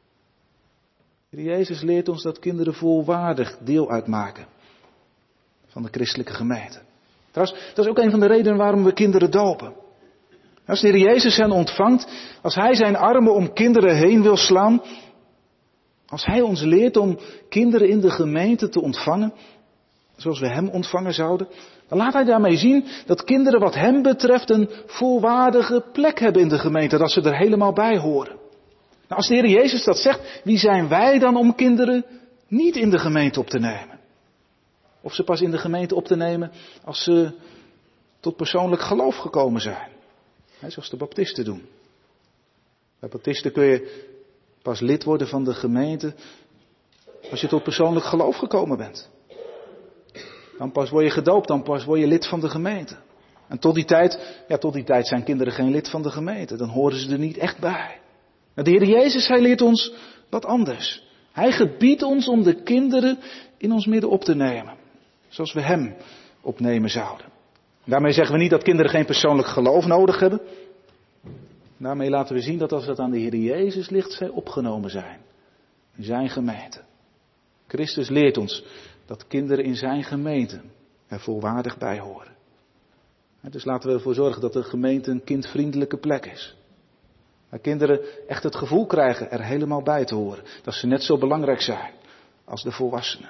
Jezus leert ons dat kinderen volwaardig deel uitmaken van de christelijke gemeente. Trouwens, dat is ook een van de redenen waarom we kinderen dopen. Als de Heer Jezus hen ontvangt, als Hij zijn armen om kinderen heen wil slaan, als Hij ons leert om kinderen in de gemeente te ontvangen, zoals we Hem ontvangen zouden, dan laat Hij daarmee zien dat kinderen wat Hem betreft een volwaardige plek hebben in de gemeente, dat ze er helemaal bij horen. Nou, als de Heer Jezus dat zegt, wie zijn wij dan om kinderen niet in de gemeente op te nemen? Of ze pas in de gemeente op te nemen als ze tot persoonlijk geloof gekomen zijn. He, zoals de baptisten doen. Bij baptisten kun je pas lid worden van de gemeente als je tot persoonlijk geloof gekomen bent. Dan pas word je gedoopt, dan pas word je lid van de gemeente. En tot die tijd, ja, tot die tijd zijn kinderen geen lid van de gemeente. Dan horen ze er niet echt bij. De Heer Jezus, Hij leert ons wat anders. Hij gebiedt ons om de kinderen in ons midden op te nemen. Zoals we Hem opnemen zouden. Daarmee zeggen we niet dat kinderen geen persoonlijk geloof nodig hebben. Daarmee laten we zien dat als dat aan de Heer Jezus ligt, zij opgenomen zijn. In zijn gemeente. Christus leert ons dat kinderen in zijn gemeente er volwaardig bij horen. Dus laten we ervoor zorgen dat de gemeente een kindvriendelijke plek is. Waar kinderen echt het gevoel krijgen er helemaal bij te horen. Dat ze net zo belangrijk zijn als de volwassenen.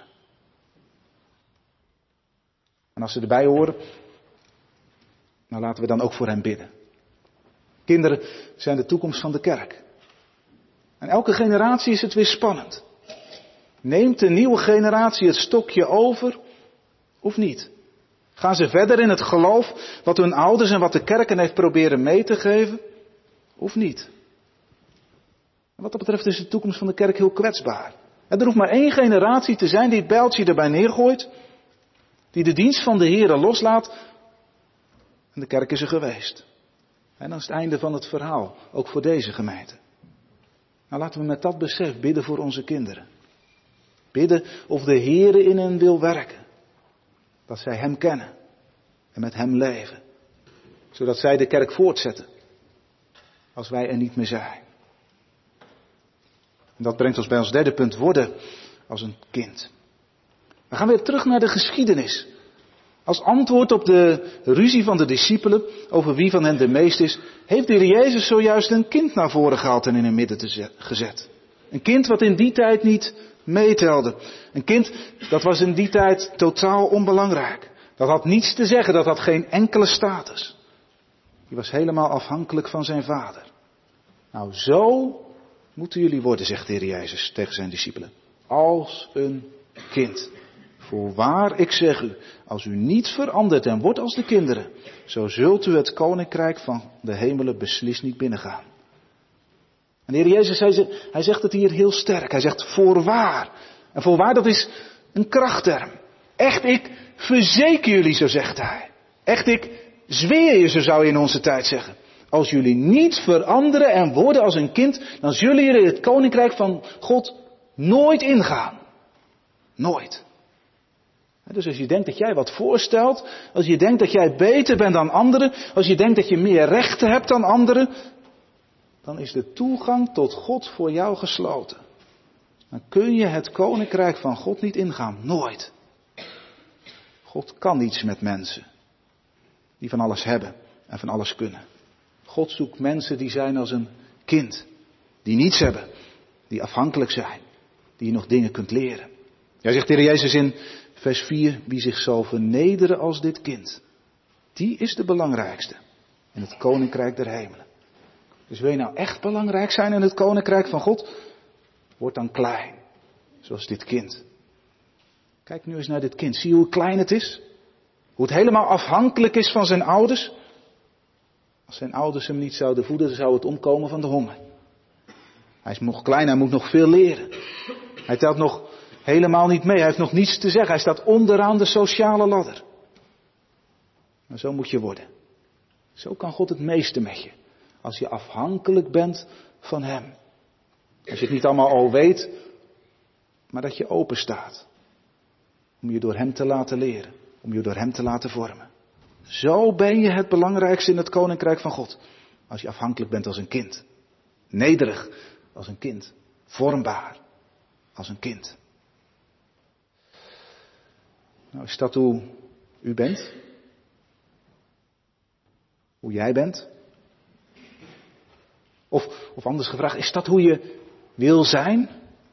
En als ze erbij horen, nou laten we dan ook voor hen bidden. Kinderen zijn de toekomst van de kerk. En elke generatie is het weer spannend. Neemt de nieuwe generatie het stokje over of niet? Gaan ze verder in het geloof wat hun ouders en wat de kerk hen heeft proberen mee te geven of niet? En wat dat betreft is de toekomst van de kerk heel kwetsbaar. En er hoeft maar één generatie te zijn die het bijltje erbij neergooit, die de dienst van de Heere loslaat en de kerk is er geweest. En dan is het einde van het verhaal, ook voor deze gemeente. Nou, laten we met dat besef bidden voor onze kinderen. Bidden of de Heere in hen wil werken. Dat zij Hem kennen en met Hem leven. Zodat zij de kerk voortzetten als wij er niet meer zijn. En dat brengt ons bij ons derde punt, worden als een kind. We gaan weer terug naar de geschiedenis. Als antwoord op de ruzie van de discipelen over wie van hen de meest is, heeft de Heer Jezus zojuist een kind naar voren gehaald en in het midden te gezet. Een kind wat in die tijd niet meetelde. Een kind dat was in die tijd totaal onbelangrijk. Dat had niets te zeggen, dat had geen enkele status. Die was helemaal afhankelijk van zijn vader. Nou, zo moeten jullie worden, zegt de Heer Jezus tegen zijn discipelen. Als een kind. Voorwaar, ik zeg u, als u niet verandert en wordt als de kinderen, zo zult u het koninkrijk van de hemelen beslist niet binnengaan. En de Heer Jezus, hij, hij zegt het hier heel sterk. Hij zegt voorwaar. En voorwaar, dat is een krachtterm. Echt, ik verzeker jullie, zo zegt hij. Echt, ik zweer je, zo zou je in onze tijd zeggen. Als jullie niet veranderen en worden als een kind, dan zullen jullie het koninkrijk van God nooit ingaan. Nooit. Dus als je denkt dat jij wat voorstelt, als je denkt dat jij beter bent dan anderen, als je denkt dat je meer rechten hebt dan anderen, dan is de toegang tot God voor jou gesloten. Dan kun je het koninkrijk van God niet ingaan. Nooit. God kan niets met mensen die van alles hebben en van alles kunnen. God zoekt mensen die zijn als een kind. Die niets hebben. Die afhankelijk zijn. Die je nog dingen kunt leren. Ja, zegt de Heer Jezus in vers vier. Wie zich zal vernederen als dit kind. Die is de belangrijkste in het koninkrijk der hemelen. Dus wil je nou echt belangrijk zijn in het koninkrijk van God? Word dan klein. Zoals dit kind. Kijk nu eens naar dit kind. Zie je hoe klein het is? Hoe het helemaal afhankelijk is van zijn ouders? Als zijn ouders hem niet zouden voeden, dan zou het omkomen van de honger. Hij is nog klein, hij moet nog veel leren. Hij telt nog helemaal niet mee. Hij heeft nog niets te zeggen. Hij staat onderaan de sociale ladder. Maar zo moet je worden. Zo kan God het meeste met je. Als je afhankelijk bent van Hem. Als je het niet allemaal al weet, maar dat je open staat. Om je door Hem te laten leren. Om je door Hem te laten vormen. Zo ben je het belangrijkste in het koninkrijk van God. Als je afhankelijk bent als een kind. Nederig als een kind. Vormbaar als een kind. Nou, is dat hoe u bent? Hoe jij bent? Of, of anders gevraagd, is dat hoe je wil zijn?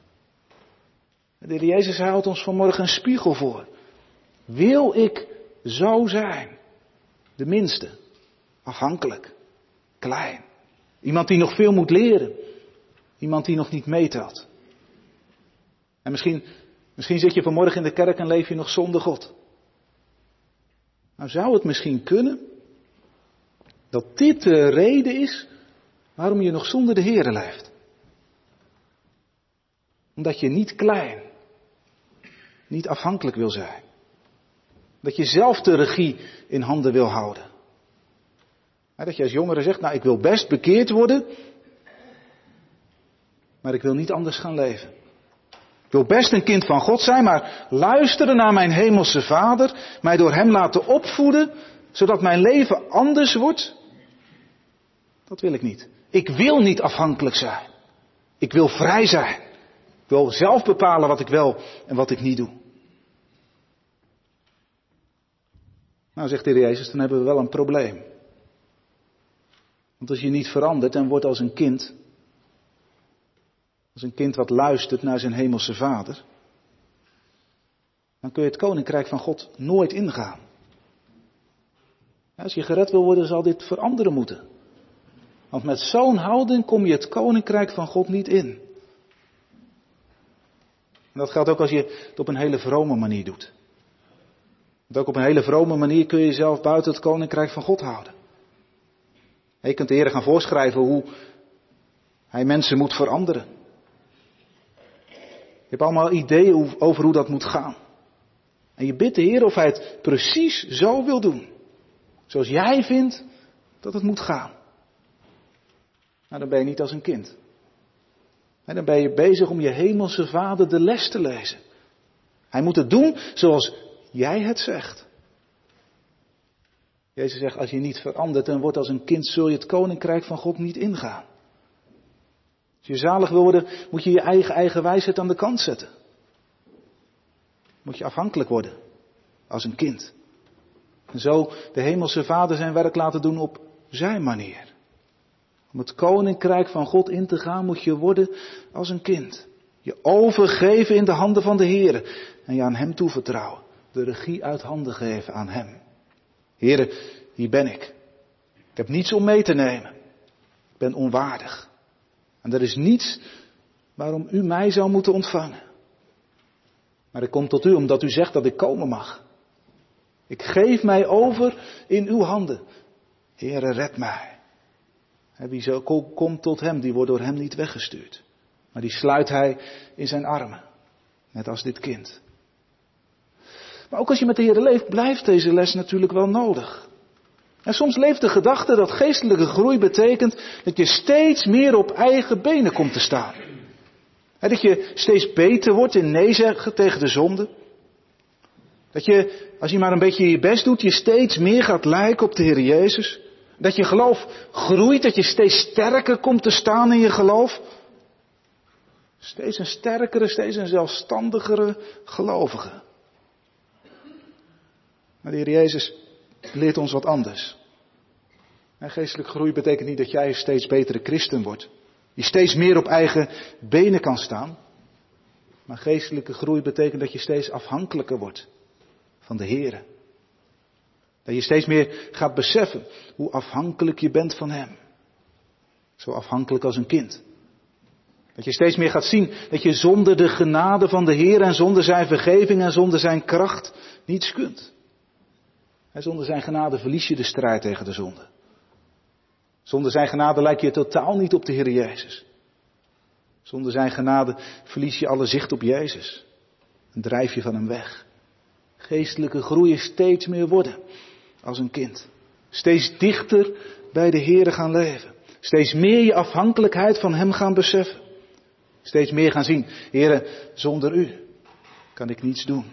De Heer Jezus houdt ons vanmorgen een spiegel voor. Wil ik zo zijn? De minste. Afhankelijk. Klein. Iemand die nog veel moet leren. Iemand die nog niet meetelt. En misschien, misschien zit je vanmorgen in de kerk en leef je nog zonder God. Nou zou het misschien kunnen dat dit de reden is waarom je nog zonder de Heere leeft. Omdat je niet klein, niet afhankelijk wil zijn. Dat je zelf de regie in handen wil houden. Dat je als jongere zegt, nou ik wil best bekeerd worden, maar ik wil niet anders gaan leven. Ik wil best een kind van God zijn, maar luisteren naar mijn hemelse Vader, mij door Hem laten opvoeden, zodat mijn leven anders wordt. Dat wil ik niet. Ik wil niet afhankelijk zijn. Ik wil vrij zijn. Ik wil zelf bepalen wat ik wel en wat ik niet doe. Nou, zegt de Heer Jezus, dan hebben we wel een probleem. Want als je niet verandert en wordt als een kind, als een kind wat luistert naar zijn hemelse Vader, dan kun je het koninkrijk van God nooit ingaan. Als je gered wil worden, zal dit veranderen moeten. Want met zo'n houding kom je het koninkrijk van God niet in. En dat geldt ook als je het op een hele vrome manier doet. Want ook op een hele vrome manier kun je jezelf buiten het koninkrijk van God houden. En je kunt de Heer gaan voorschrijven hoe hij mensen moet veranderen. Je hebt allemaal ideeën over hoe dat moet gaan. En je bidt de Heer of hij het precies zo wil doen. Zoals jij vindt dat het moet gaan. Nou, dan ben je niet als een kind. En dan ben je bezig om je hemelse Vader de les te lezen. Hij moet het doen zoals jij het zegt. Jezus zegt, als je niet verandert en wordt als een kind, zul je het koninkrijk van God niet ingaan. Als je zalig wil worden, moet je je eigen eigen wijsheid aan de kant zetten. Moet je afhankelijk worden als een kind. En zo de hemelse Vader zijn werk laten doen op zijn manier. Om het koninkrijk van God in te gaan moet je worden als een kind. Je overgeven in de handen van de Heer. En je aan hem toevertrouwen. De regie uit handen geven aan hem. Heere, hier ben ik. Ik heb niets om mee te nemen. Ik ben onwaardig. En er is niets waarom u mij zou moeten ontvangen. Maar ik kom tot u omdat u zegt dat ik komen mag. Ik geef mij over in uw handen. Heere, red mij. Wie zo komt tot hem, die wordt door hem niet weggestuurd. Maar die sluit hij in zijn armen. Net als dit kind. Maar ook als je met de Heer leeft, blijft deze les natuurlijk wel nodig. En soms leeft de gedachte dat geestelijke groei betekent dat je steeds meer op eigen benen komt te staan. En dat je steeds beter wordt in nee zeggen tegen de zonde. Dat je, als je maar een beetje je best doet, je steeds meer gaat lijken op de Heer Jezus. Dat je geloof groeit, dat je steeds sterker komt te staan in je geloof. Steeds een sterkere, steeds een zelfstandigere gelovige. Maar de Heer Jezus leert ons wat anders. En geestelijke groei betekent niet dat jij een steeds betere christen wordt. Die steeds meer op eigen benen kan staan. Maar geestelijke groei betekent dat je steeds afhankelijker wordt van de Heer. Dat je steeds meer gaat beseffen hoe afhankelijk je bent van Hem. Zo afhankelijk als een kind. Dat je steeds meer gaat zien dat je zonder de genade van de Heer en zonder zijn vergeving en zonder zijn kracht niets kunt. En zonder zijn genade verlies je de strijd tegen de zonde. Zonder zijn genade lijk je totaal niet op de Heer Jezus. Zonder zijn genade verlies je alle zicht op Jezus. En drijf je van hem weg. Geestelijke groei is steeds meer worden als een kind. Steeds dichter bij de Heer gaan leven. Steeds meer je afhankelijkheid van hem gaan beseffen. Steeds meer gaan zien, Heere, zonder u kan ik niets doen.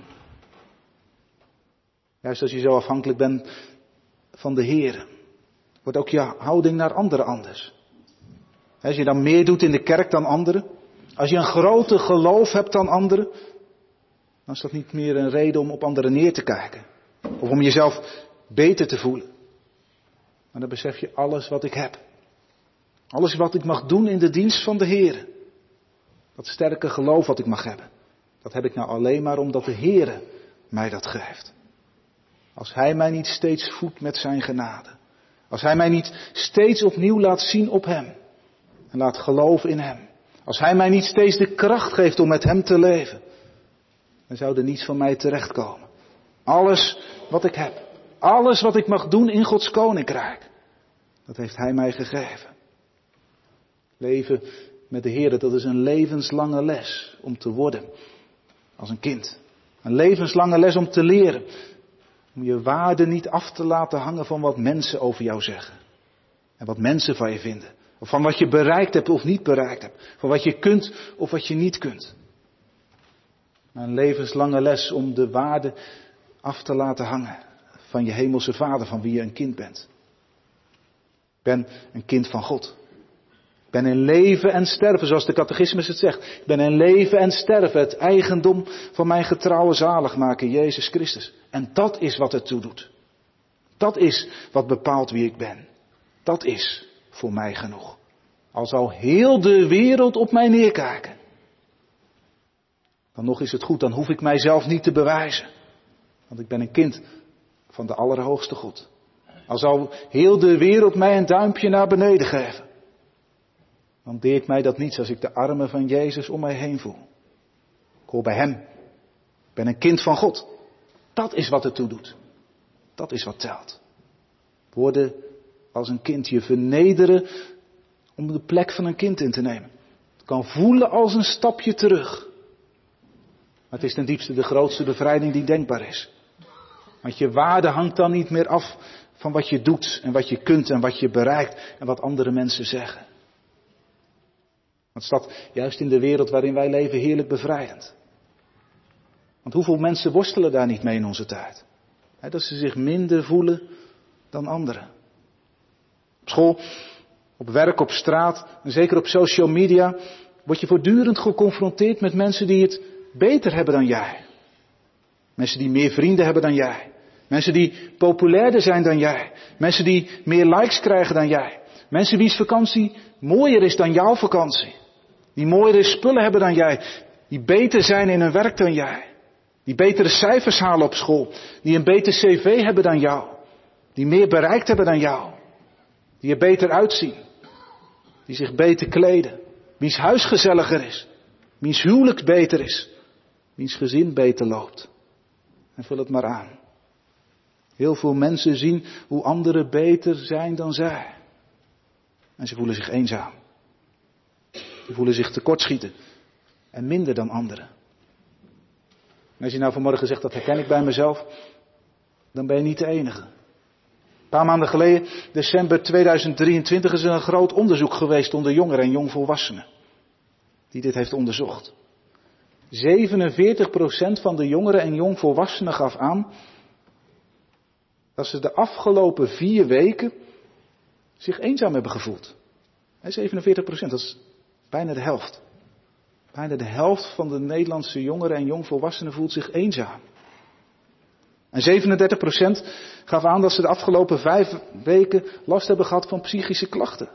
Juist als je zo afhankelijk bent van de Heer, wordt ook je houding naar anderen anders. Als je dan meer doet in de kerk dan anderen, als je een groter geloof hebt dan anderen, dan is dat niet meer een reden om op anderen neer te kijken. Of om jezelf beter te voelen. Maar dan besef je alles wat ik heb. Alles wat ik mag doen in de dienst van de Heer. Dat sterke geloof wat ik mag hebben. Dat heb ik nou alleen maar omdat de Heer mij dat geeft. Als Hij mij niet steeds voedt met zijn genade. Als Hij mij niet steeds opnieuw laat zien op Hem. En laat geloven in Hem. Als Hij mij niet steeds de kracht geeft om met Hem te leven. Dan zou er niets van mij terechtkomen. Alles wat ik heb. Alles wat ik mag doen in Gods koninkrijk. Dat heeft Hij mij gegeven. Leven met de Heer, dat is een levenslange les om te worden als een kind. Een levenslange les om te leren. Om je waarde niet af te laten hangen van wat mensen over jou zeggen. En wat mensen van je vinden. Of van wat je bereikt hebt of niet bereikt hebt. Van wat je kunt of wat je niet kunt. Maar een levenslange les om de waarde af te laten hangen van je hemelse Vader, van wie je een kind bent. Ik ben een kind van God. Ik ben in leven en sterven, zoals de catechismus het zegt. Ik ben in leven en sterven, het eigendom van mijn getrouwe zaligmaker, Jezus Christus. En dat is wat het toe doet. Dat is wat bepaalt wie ik ben. Dat is voor mij genoeg. Al zou heel de wereld op mij neerkijken. Dan nog is het goed, dan hoef ik mijzelf niet te bewijzen. Want ik ben een kind van de Allerhoogste God. Al zou heel de wereld mij een duimpje naar beneden geven. Dan deert mij dat niets als ik de armen van Jezus om mij heen voel. Ik hoor bij hem. Ik ben een kind van God. Dat is wat het toe doet. Dat is wat telt. Worden als een kind, je vernederen om de plek van een kind in te nemen. Het kan voelen als een stapje terug. Maar het is ten diepste de grootste bevrijding die denkbaar is. Want je waarde hangt dan niet meer af van wat je doet en wat je kunt en wat je bereikt en wat andere mensen zeggen. Want het staat juist in de wereld waarin wij leven heerlijk bevrijdend. Want hoeveel mensen worstelen daar niet mee in onze tijd? He, dat ze zich minder voelen dan anderen. Op school, op werk, op straat en zeker op social media word je voortdurend geconfronteerd met mensen die het beter hebben dan jij. Mensen die meer vrienden hebben dan jij. Mensen die populairder zijn dan jij. Mensen die meer likes krijgen dan jij. Mensen wie's vakantie mooier is dan jouw vakantie. Die mooiere spullen hebben dan jij. Die beter zijn in hun werk dan jij. Die betere cijfers halen op school. Die een beter cv hebben dan jou. Die meer bereikt hebben dan jou. Die er beter uitzien. Die zich beter kleden. Wiens huis gezelliger is. Wiens huwelijk beter is. Wiens gezin beter loopt. En vul het maar aan. Heel veel mensen zien hoe anderen beter zijn dan zij. En ze voelen zich eenzaam. Ze voelen zich tekortschieten. En minder dan anderen. En als je nou vanmorgen zegt, dat herken ik bij mezelf. Dan ben je niet de enige. Een paar maanden geleden, december tweeduizend drieëntwintig, is er een groot onderzoek geweest onder jongeren en jongvolwassenen. Die dit heeft onderzocht. zevenenveertig procent van de jongeren en jongvolwassenen gaf aan dat ze de afgelopen vier weken zich eenzaam hebben gevoeld. zevenenveertig procent, dat is bijna de helft. Bijna de helft van de Nederlandse jongeren en jongvolwassenen voelt zich eenzaam. En zevenendertig procent gaf aan dat ze de afgelopen vijf weken last hebben gehad van psychische klachten.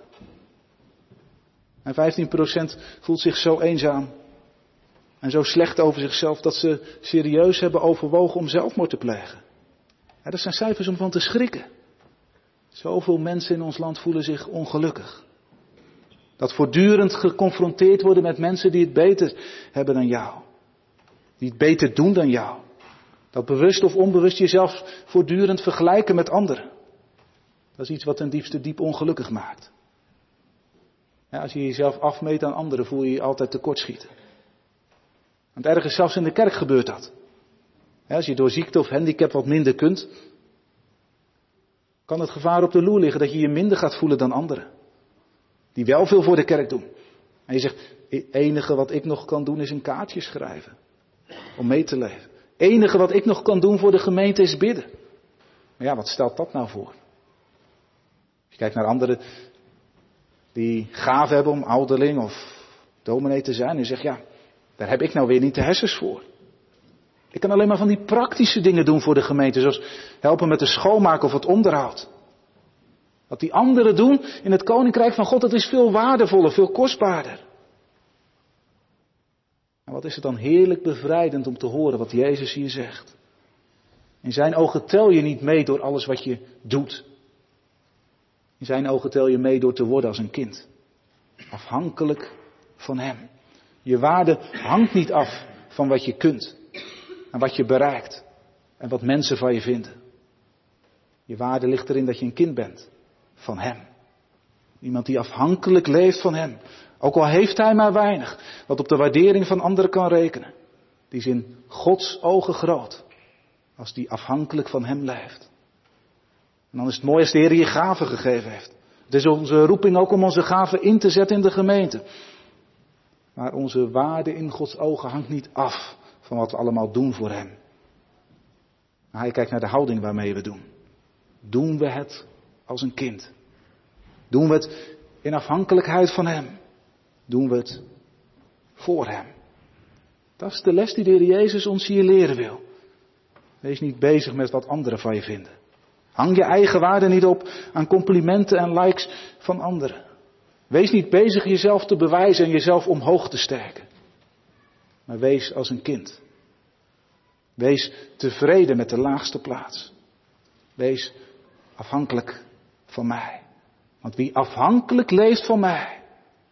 En vijftien procent voelt zich zo eenzaam en zo slecht over zichzelf dat ze serieus hebben overwogen om zelfmoord te plegen. Ja, dat zijn cijfers om van te schrikken. Zoveel mensen in ons land voelen zich ongelukkig. Dat voortdurend geconfronteerd worden met mensen die het beter hebben dan jou. Die het beter doen dan jou. Dat bewust of onbewust jezelf voortdurend vergelijken met anderen. Dat is iets wat ten diepste diep ongelukkig maakt. Ja, als je jezelf afmeet aan anderen voel je je altijd tekortschieten. Want ergens zelfs in de kerk gebeurt dat. Ja, als je door ziekte of handicap wat minder kunt, kan het gevaar op de loer liggen dat je je minder gaat voelen dan anderen. Die wel veel voor de kerk doen. En je zegt, het enige wat ik nog kan doen is een kaartje schrijven. Om mee te leven. Het enige wat ik nog kan doen voor de gemeente is bidden. Maar ja, wat stelt dat nou voor? Als je kijkt naar anderen die gave hebben om ouderling of dominee te zijn. En je zegt, ja, daar heb ik nou weer niet de hersens voor. Ik kan alleen maar van die praktische dingen doen voor de gemeente. Zoals helpen met de schoonmaak of het onderhoud. Wat die anderen doen in het koninkrijk van God, dat is veel waardevoller, veel kostbaarder. En wat is het dan heerlijk bevrijdend om te horen wat Jezus hier zegt. In zijn ogen tel je niet mee door alles wat je doet. In zijn ogen tel je mee door te worden als een kind. Afhankelijk van hem. Je waarde hangt niet af van wat je kunt. En wat je bereikt. En wat mensen van je vinden. Je waarde ligt erin dat je een kind bent. Van hem. Iemand die afhankelijk leeft van hem. Ook al heeft hij maar weinig. Wat op de waardering van anderen kan rekenen. Die is in Gods ogen groot. Als die afhankelijk van hem leeft. En dan is het mooi als de Heer je gaven gegeven heeft. Het is onze roeping ook om onze gaven in te zetten in de gemeente. Maar onze waarde in Gods ogen hangt niet af van wat we allemaal doen voor hem. Maar hij kijkt naar de houding waarmee we doen. Doen we het als een kind? Doen we het in afhankelijkheid van hem? Doen we het voor hem? Dat is de les die de Heer Jezus ons hier leren wil. Wees niet bezig met wat anderen van je vinden. Hang je eigen waarde niet op aan complimenten en likes van anderen. Wees niet bezig jezelf te bewijzen en jezelf omhoog te sterken. Maar wees als een kind. Wees tevreden met de laagste plaats. Wees afhankelijk van mij. Want wie afhankelijk leeft van mij,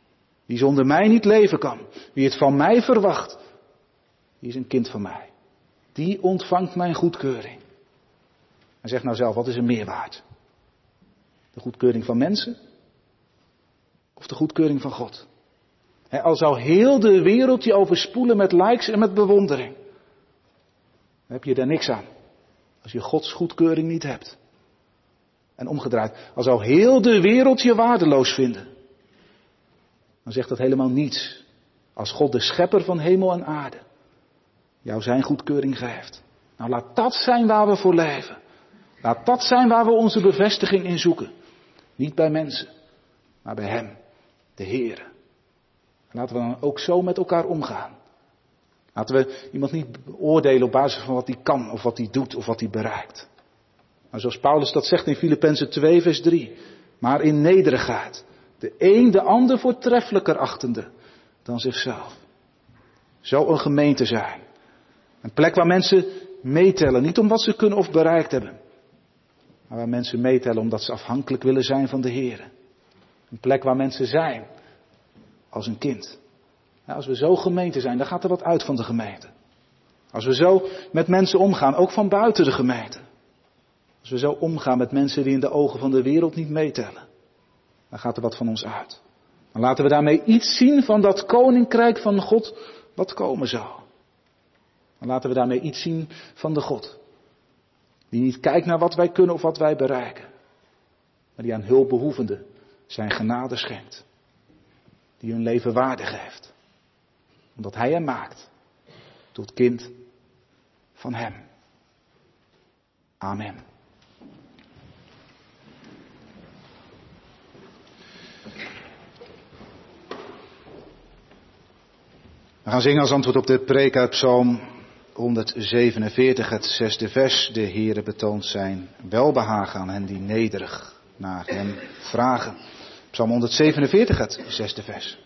die zonder mij niet leven kan, wie het van mij verwacht, die is een kind van mij. Die ontvangt mijn goedkeuring. En zeg nou zelf, wat is er meer waard? De goedkeuring van mensen? Of de goedkeuring van God? He, al zou heel de wereld je overspoelen met likes en met bewondering. Dan heb je daar niks aan. Als je Gods goedkeuring niet hebt. En omgedraaid, al zou heel de wereld je waardeloos vinden. Dan zegt dat helemaal niets. Als God de schepper van hemel en aarde jou zijn goedkeuring geeft. Nou, laat dat zijn waar we voor leven. Laat dat zijn waar we onze bevestiging in zoeken. Niet bij mensen, maar bij Hem, de Heere. Laten we dan ook zo met elkaar omgaan. Laten we iemand niet beoordelen op basis van wat hij kan, of wat hij doet, of wat hij bereikt. Maar zoals Paulus dat zegt in Filippenzen twee vers drie. Maar in nederigheid. De een de ander voortreffelijker achtende dan zichzelf. Zo een gemeente zijn. Een plek waar mensen meetellen. Niet om wat ze kunnen of bereikt hebben. Maar waar mensen meetellen omdat ze afhankelijk willen zijn van de Heer. Een plek waar mensen zijn. Als een kind. Ja, als we zo gemeente zijn, dan gaat er wat uit van de gemeente. Als we zo met mensen omgaan, ook van buiten de gemeente. Als we zo omgaan met mensen die in de ogen van de wereld niet meetellen. Dan gaat er wat van ons uit. Dan laten we daarmee iets zien van dat koninkrijk van God wat komen zou. Dan laten we daarmee iets zien van de God. Die niet kijkt naar wat wij kunnen of wat wij bereiken. Maar die aan hulpbehoevenden zijn genade schenkt. Die hun leven waarde geeft. Omdat Hij hen maakt tot kind van Hem. Amen. We gaan zingen als antwoord op de preek uit Psalm honderdzevenenveertig, het zesde vers. De Heere betoont zijn welbehagen aan hen die nederig naar Hem vragen. Psalm honderdzevenenveertig, het zesde vers.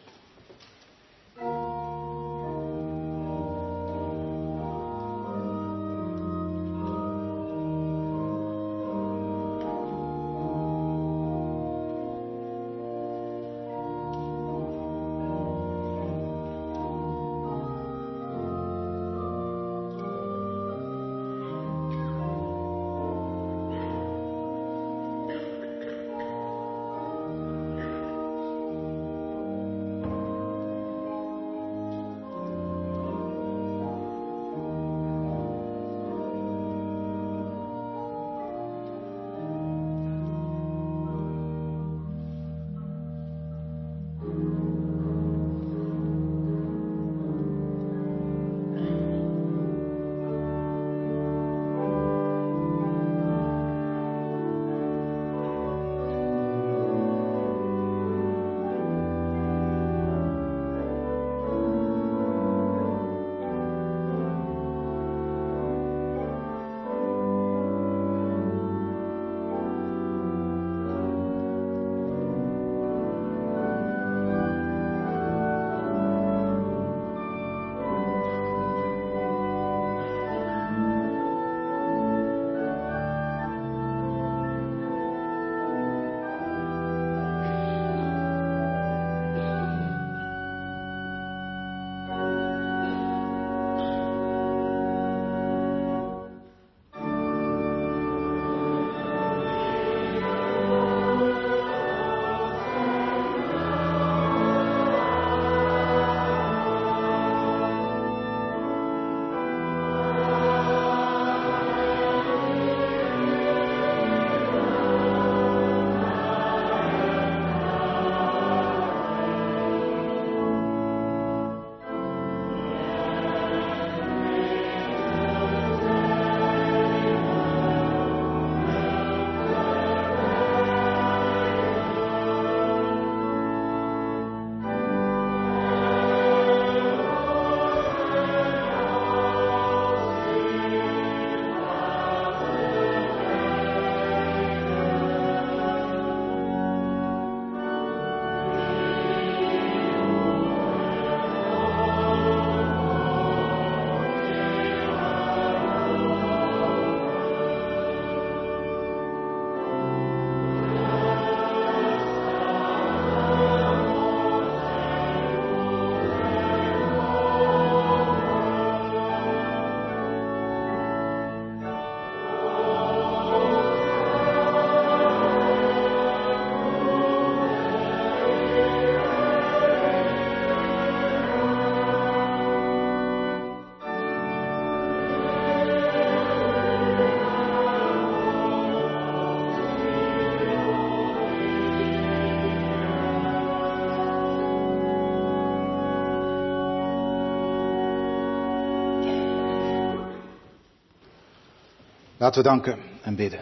Laten we danken en bidden.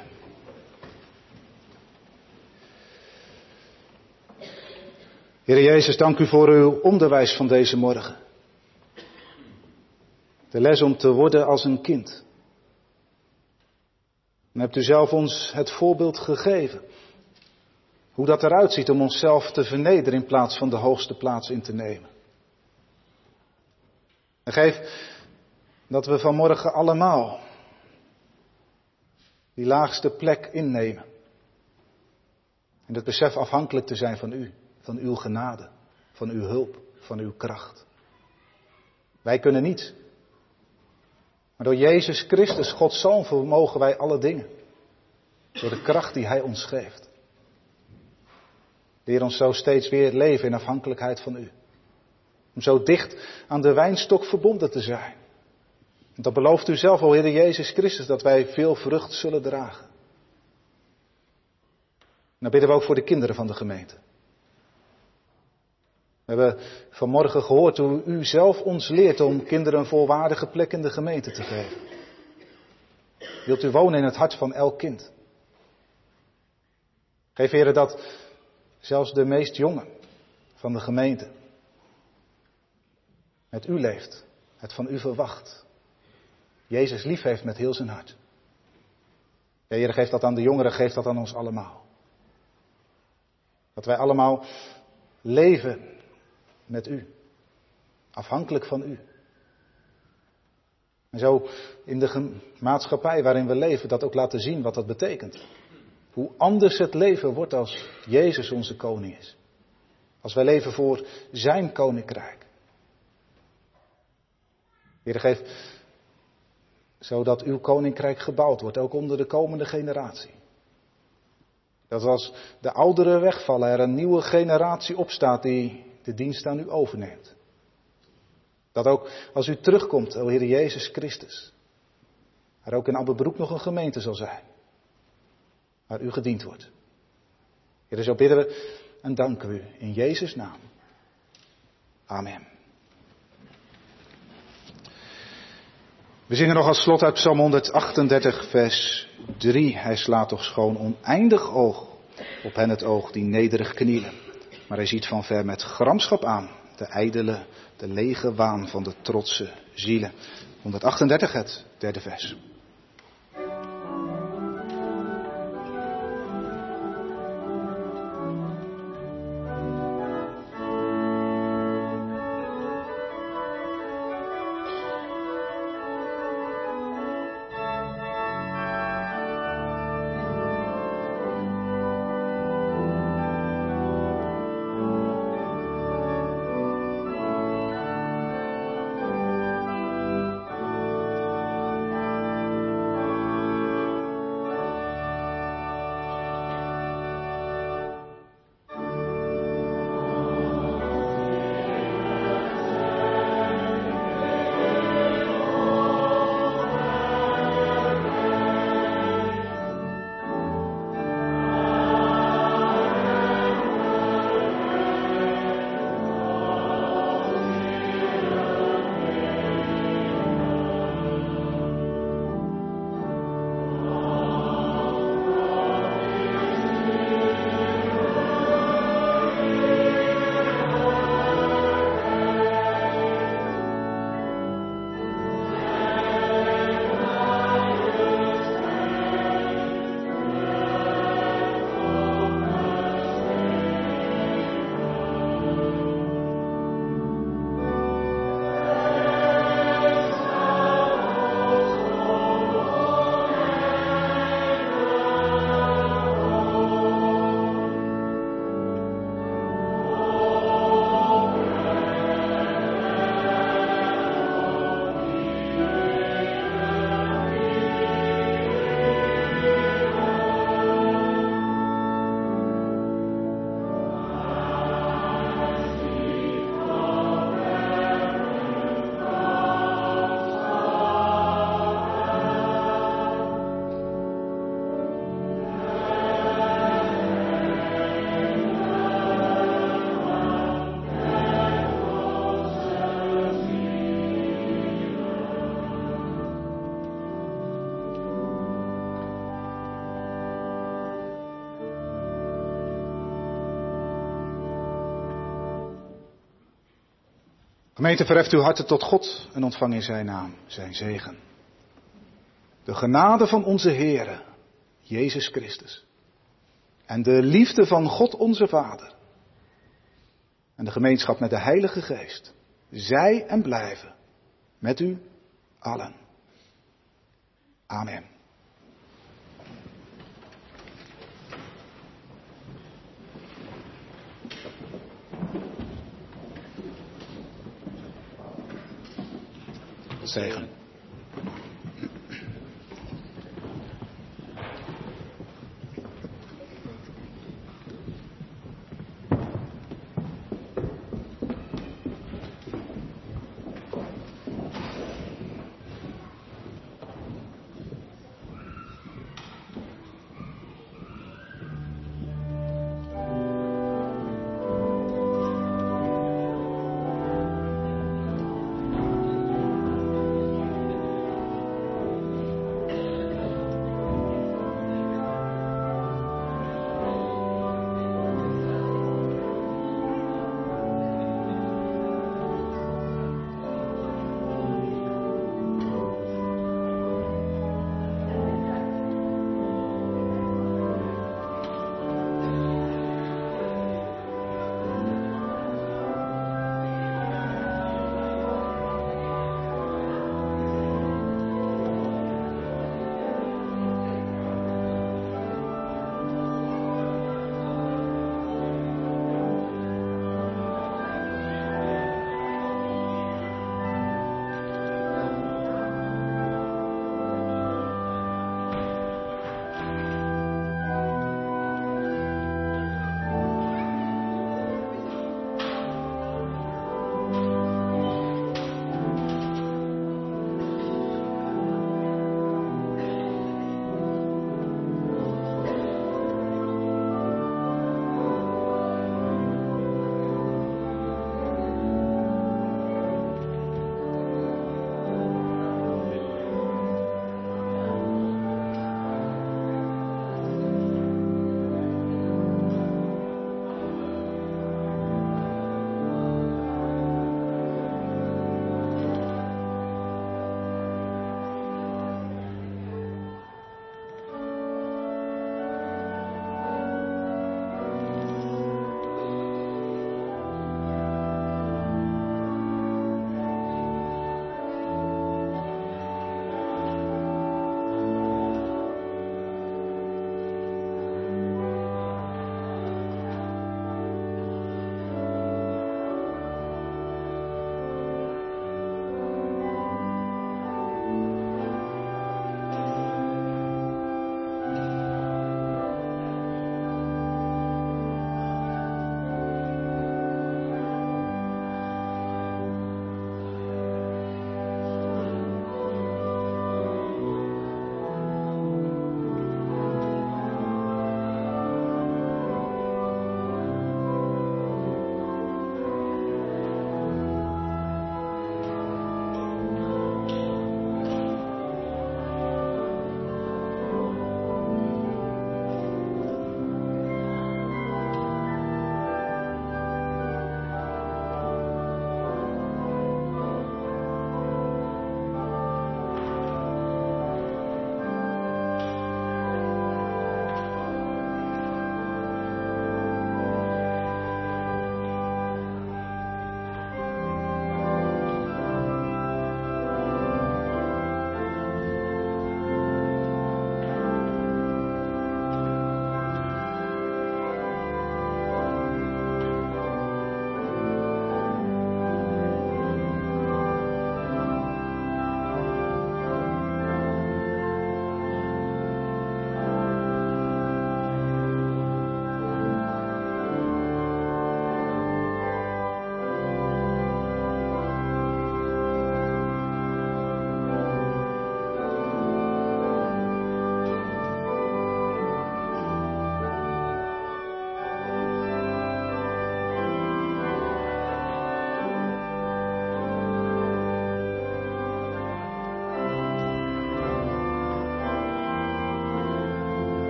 Heer Jezus, dank u voor uw onderwijs van deze morgen. De les om te worden als een kind. En hebt u zelf ons het voorbeeld gegeven. Hoe dat eruit ziet om onszelf te vernederen in plaats van de hoogste plaats in te nemen. En geef dat we vanmorgen allemaal die laagste plek innemen. En het besef afhankelijk te zijn van u, van uw genade, van uw hulp, van uw kracht. Wij kunnen niet. Maar door Jezus Christus, Gods Zoon, vermogen wij alle dingen. Door de kracht die Hij ons geeft. Leer ons zo steeds weer leven in afhankelijkheid van u. Om zo dicht aan de wijnstok verbonden te zijn. En dat belooft u zelf, o Heer Jezus Christus, dat wij veel vrucht zullen dragen. En dan bidden we ook voor de kinderen van de gemeente. We hebben vanmorgen gehoord hoe u zelf ons leert om kinderen een volwaardige plek in de gemeente te geven. Wilt u wonen in het hart van elk kind. Geef, Heer, dat zelfs de meest jonge van de gemeente met u leeft, het van u verwacht. Jezus lief heeft met heel zijn hart. Ja, Heer, geef dat aan de jongeren, geef dat aan ons allemaal. Dat wij allemaal leven met u. Afhankelijk van u. En zo in de maatschappij waarin we leven dat ook laten zien wat dat betekent. Hoe anders het leven wordt als Jezus onze koning is. Als wij leven voor zijn koninkrijk. Heer, geef zodat uw koninkrijk gebouwd wordt, ook onder de komende generatie. Dat als de ouderen wegvallen, er een nieuwe generatie opstaat die de dienst aan u overneemt. Dat ook als u terugkomt, o Heer Jezus Christus, er ook in Abberbroek nog een gemeente zal zijn. Waar u gediend wordt. Heer, zo bidden we en danken we u in Jezus' naam. Amen. We zingen nog als slot uit Psalm honderdachtendertig vers drie. Hij slaat toch schoon oneindig oog op hen het oog die nederig knielen. Maar hij ziet van ver met gramschap aan de ijdele, de lege waan van de trotse zielen. honderdachtendertig, het derde vers. Gemeente, verheft uw harten tot God en ontvang in zijn naam zijn zegen. De genade van onze Heere, Jezus Christus. En de liefde van God onze Vader. En de gemeenschap met de Heilige Geest. Zij en blijven met u allen. Amen. Zegen.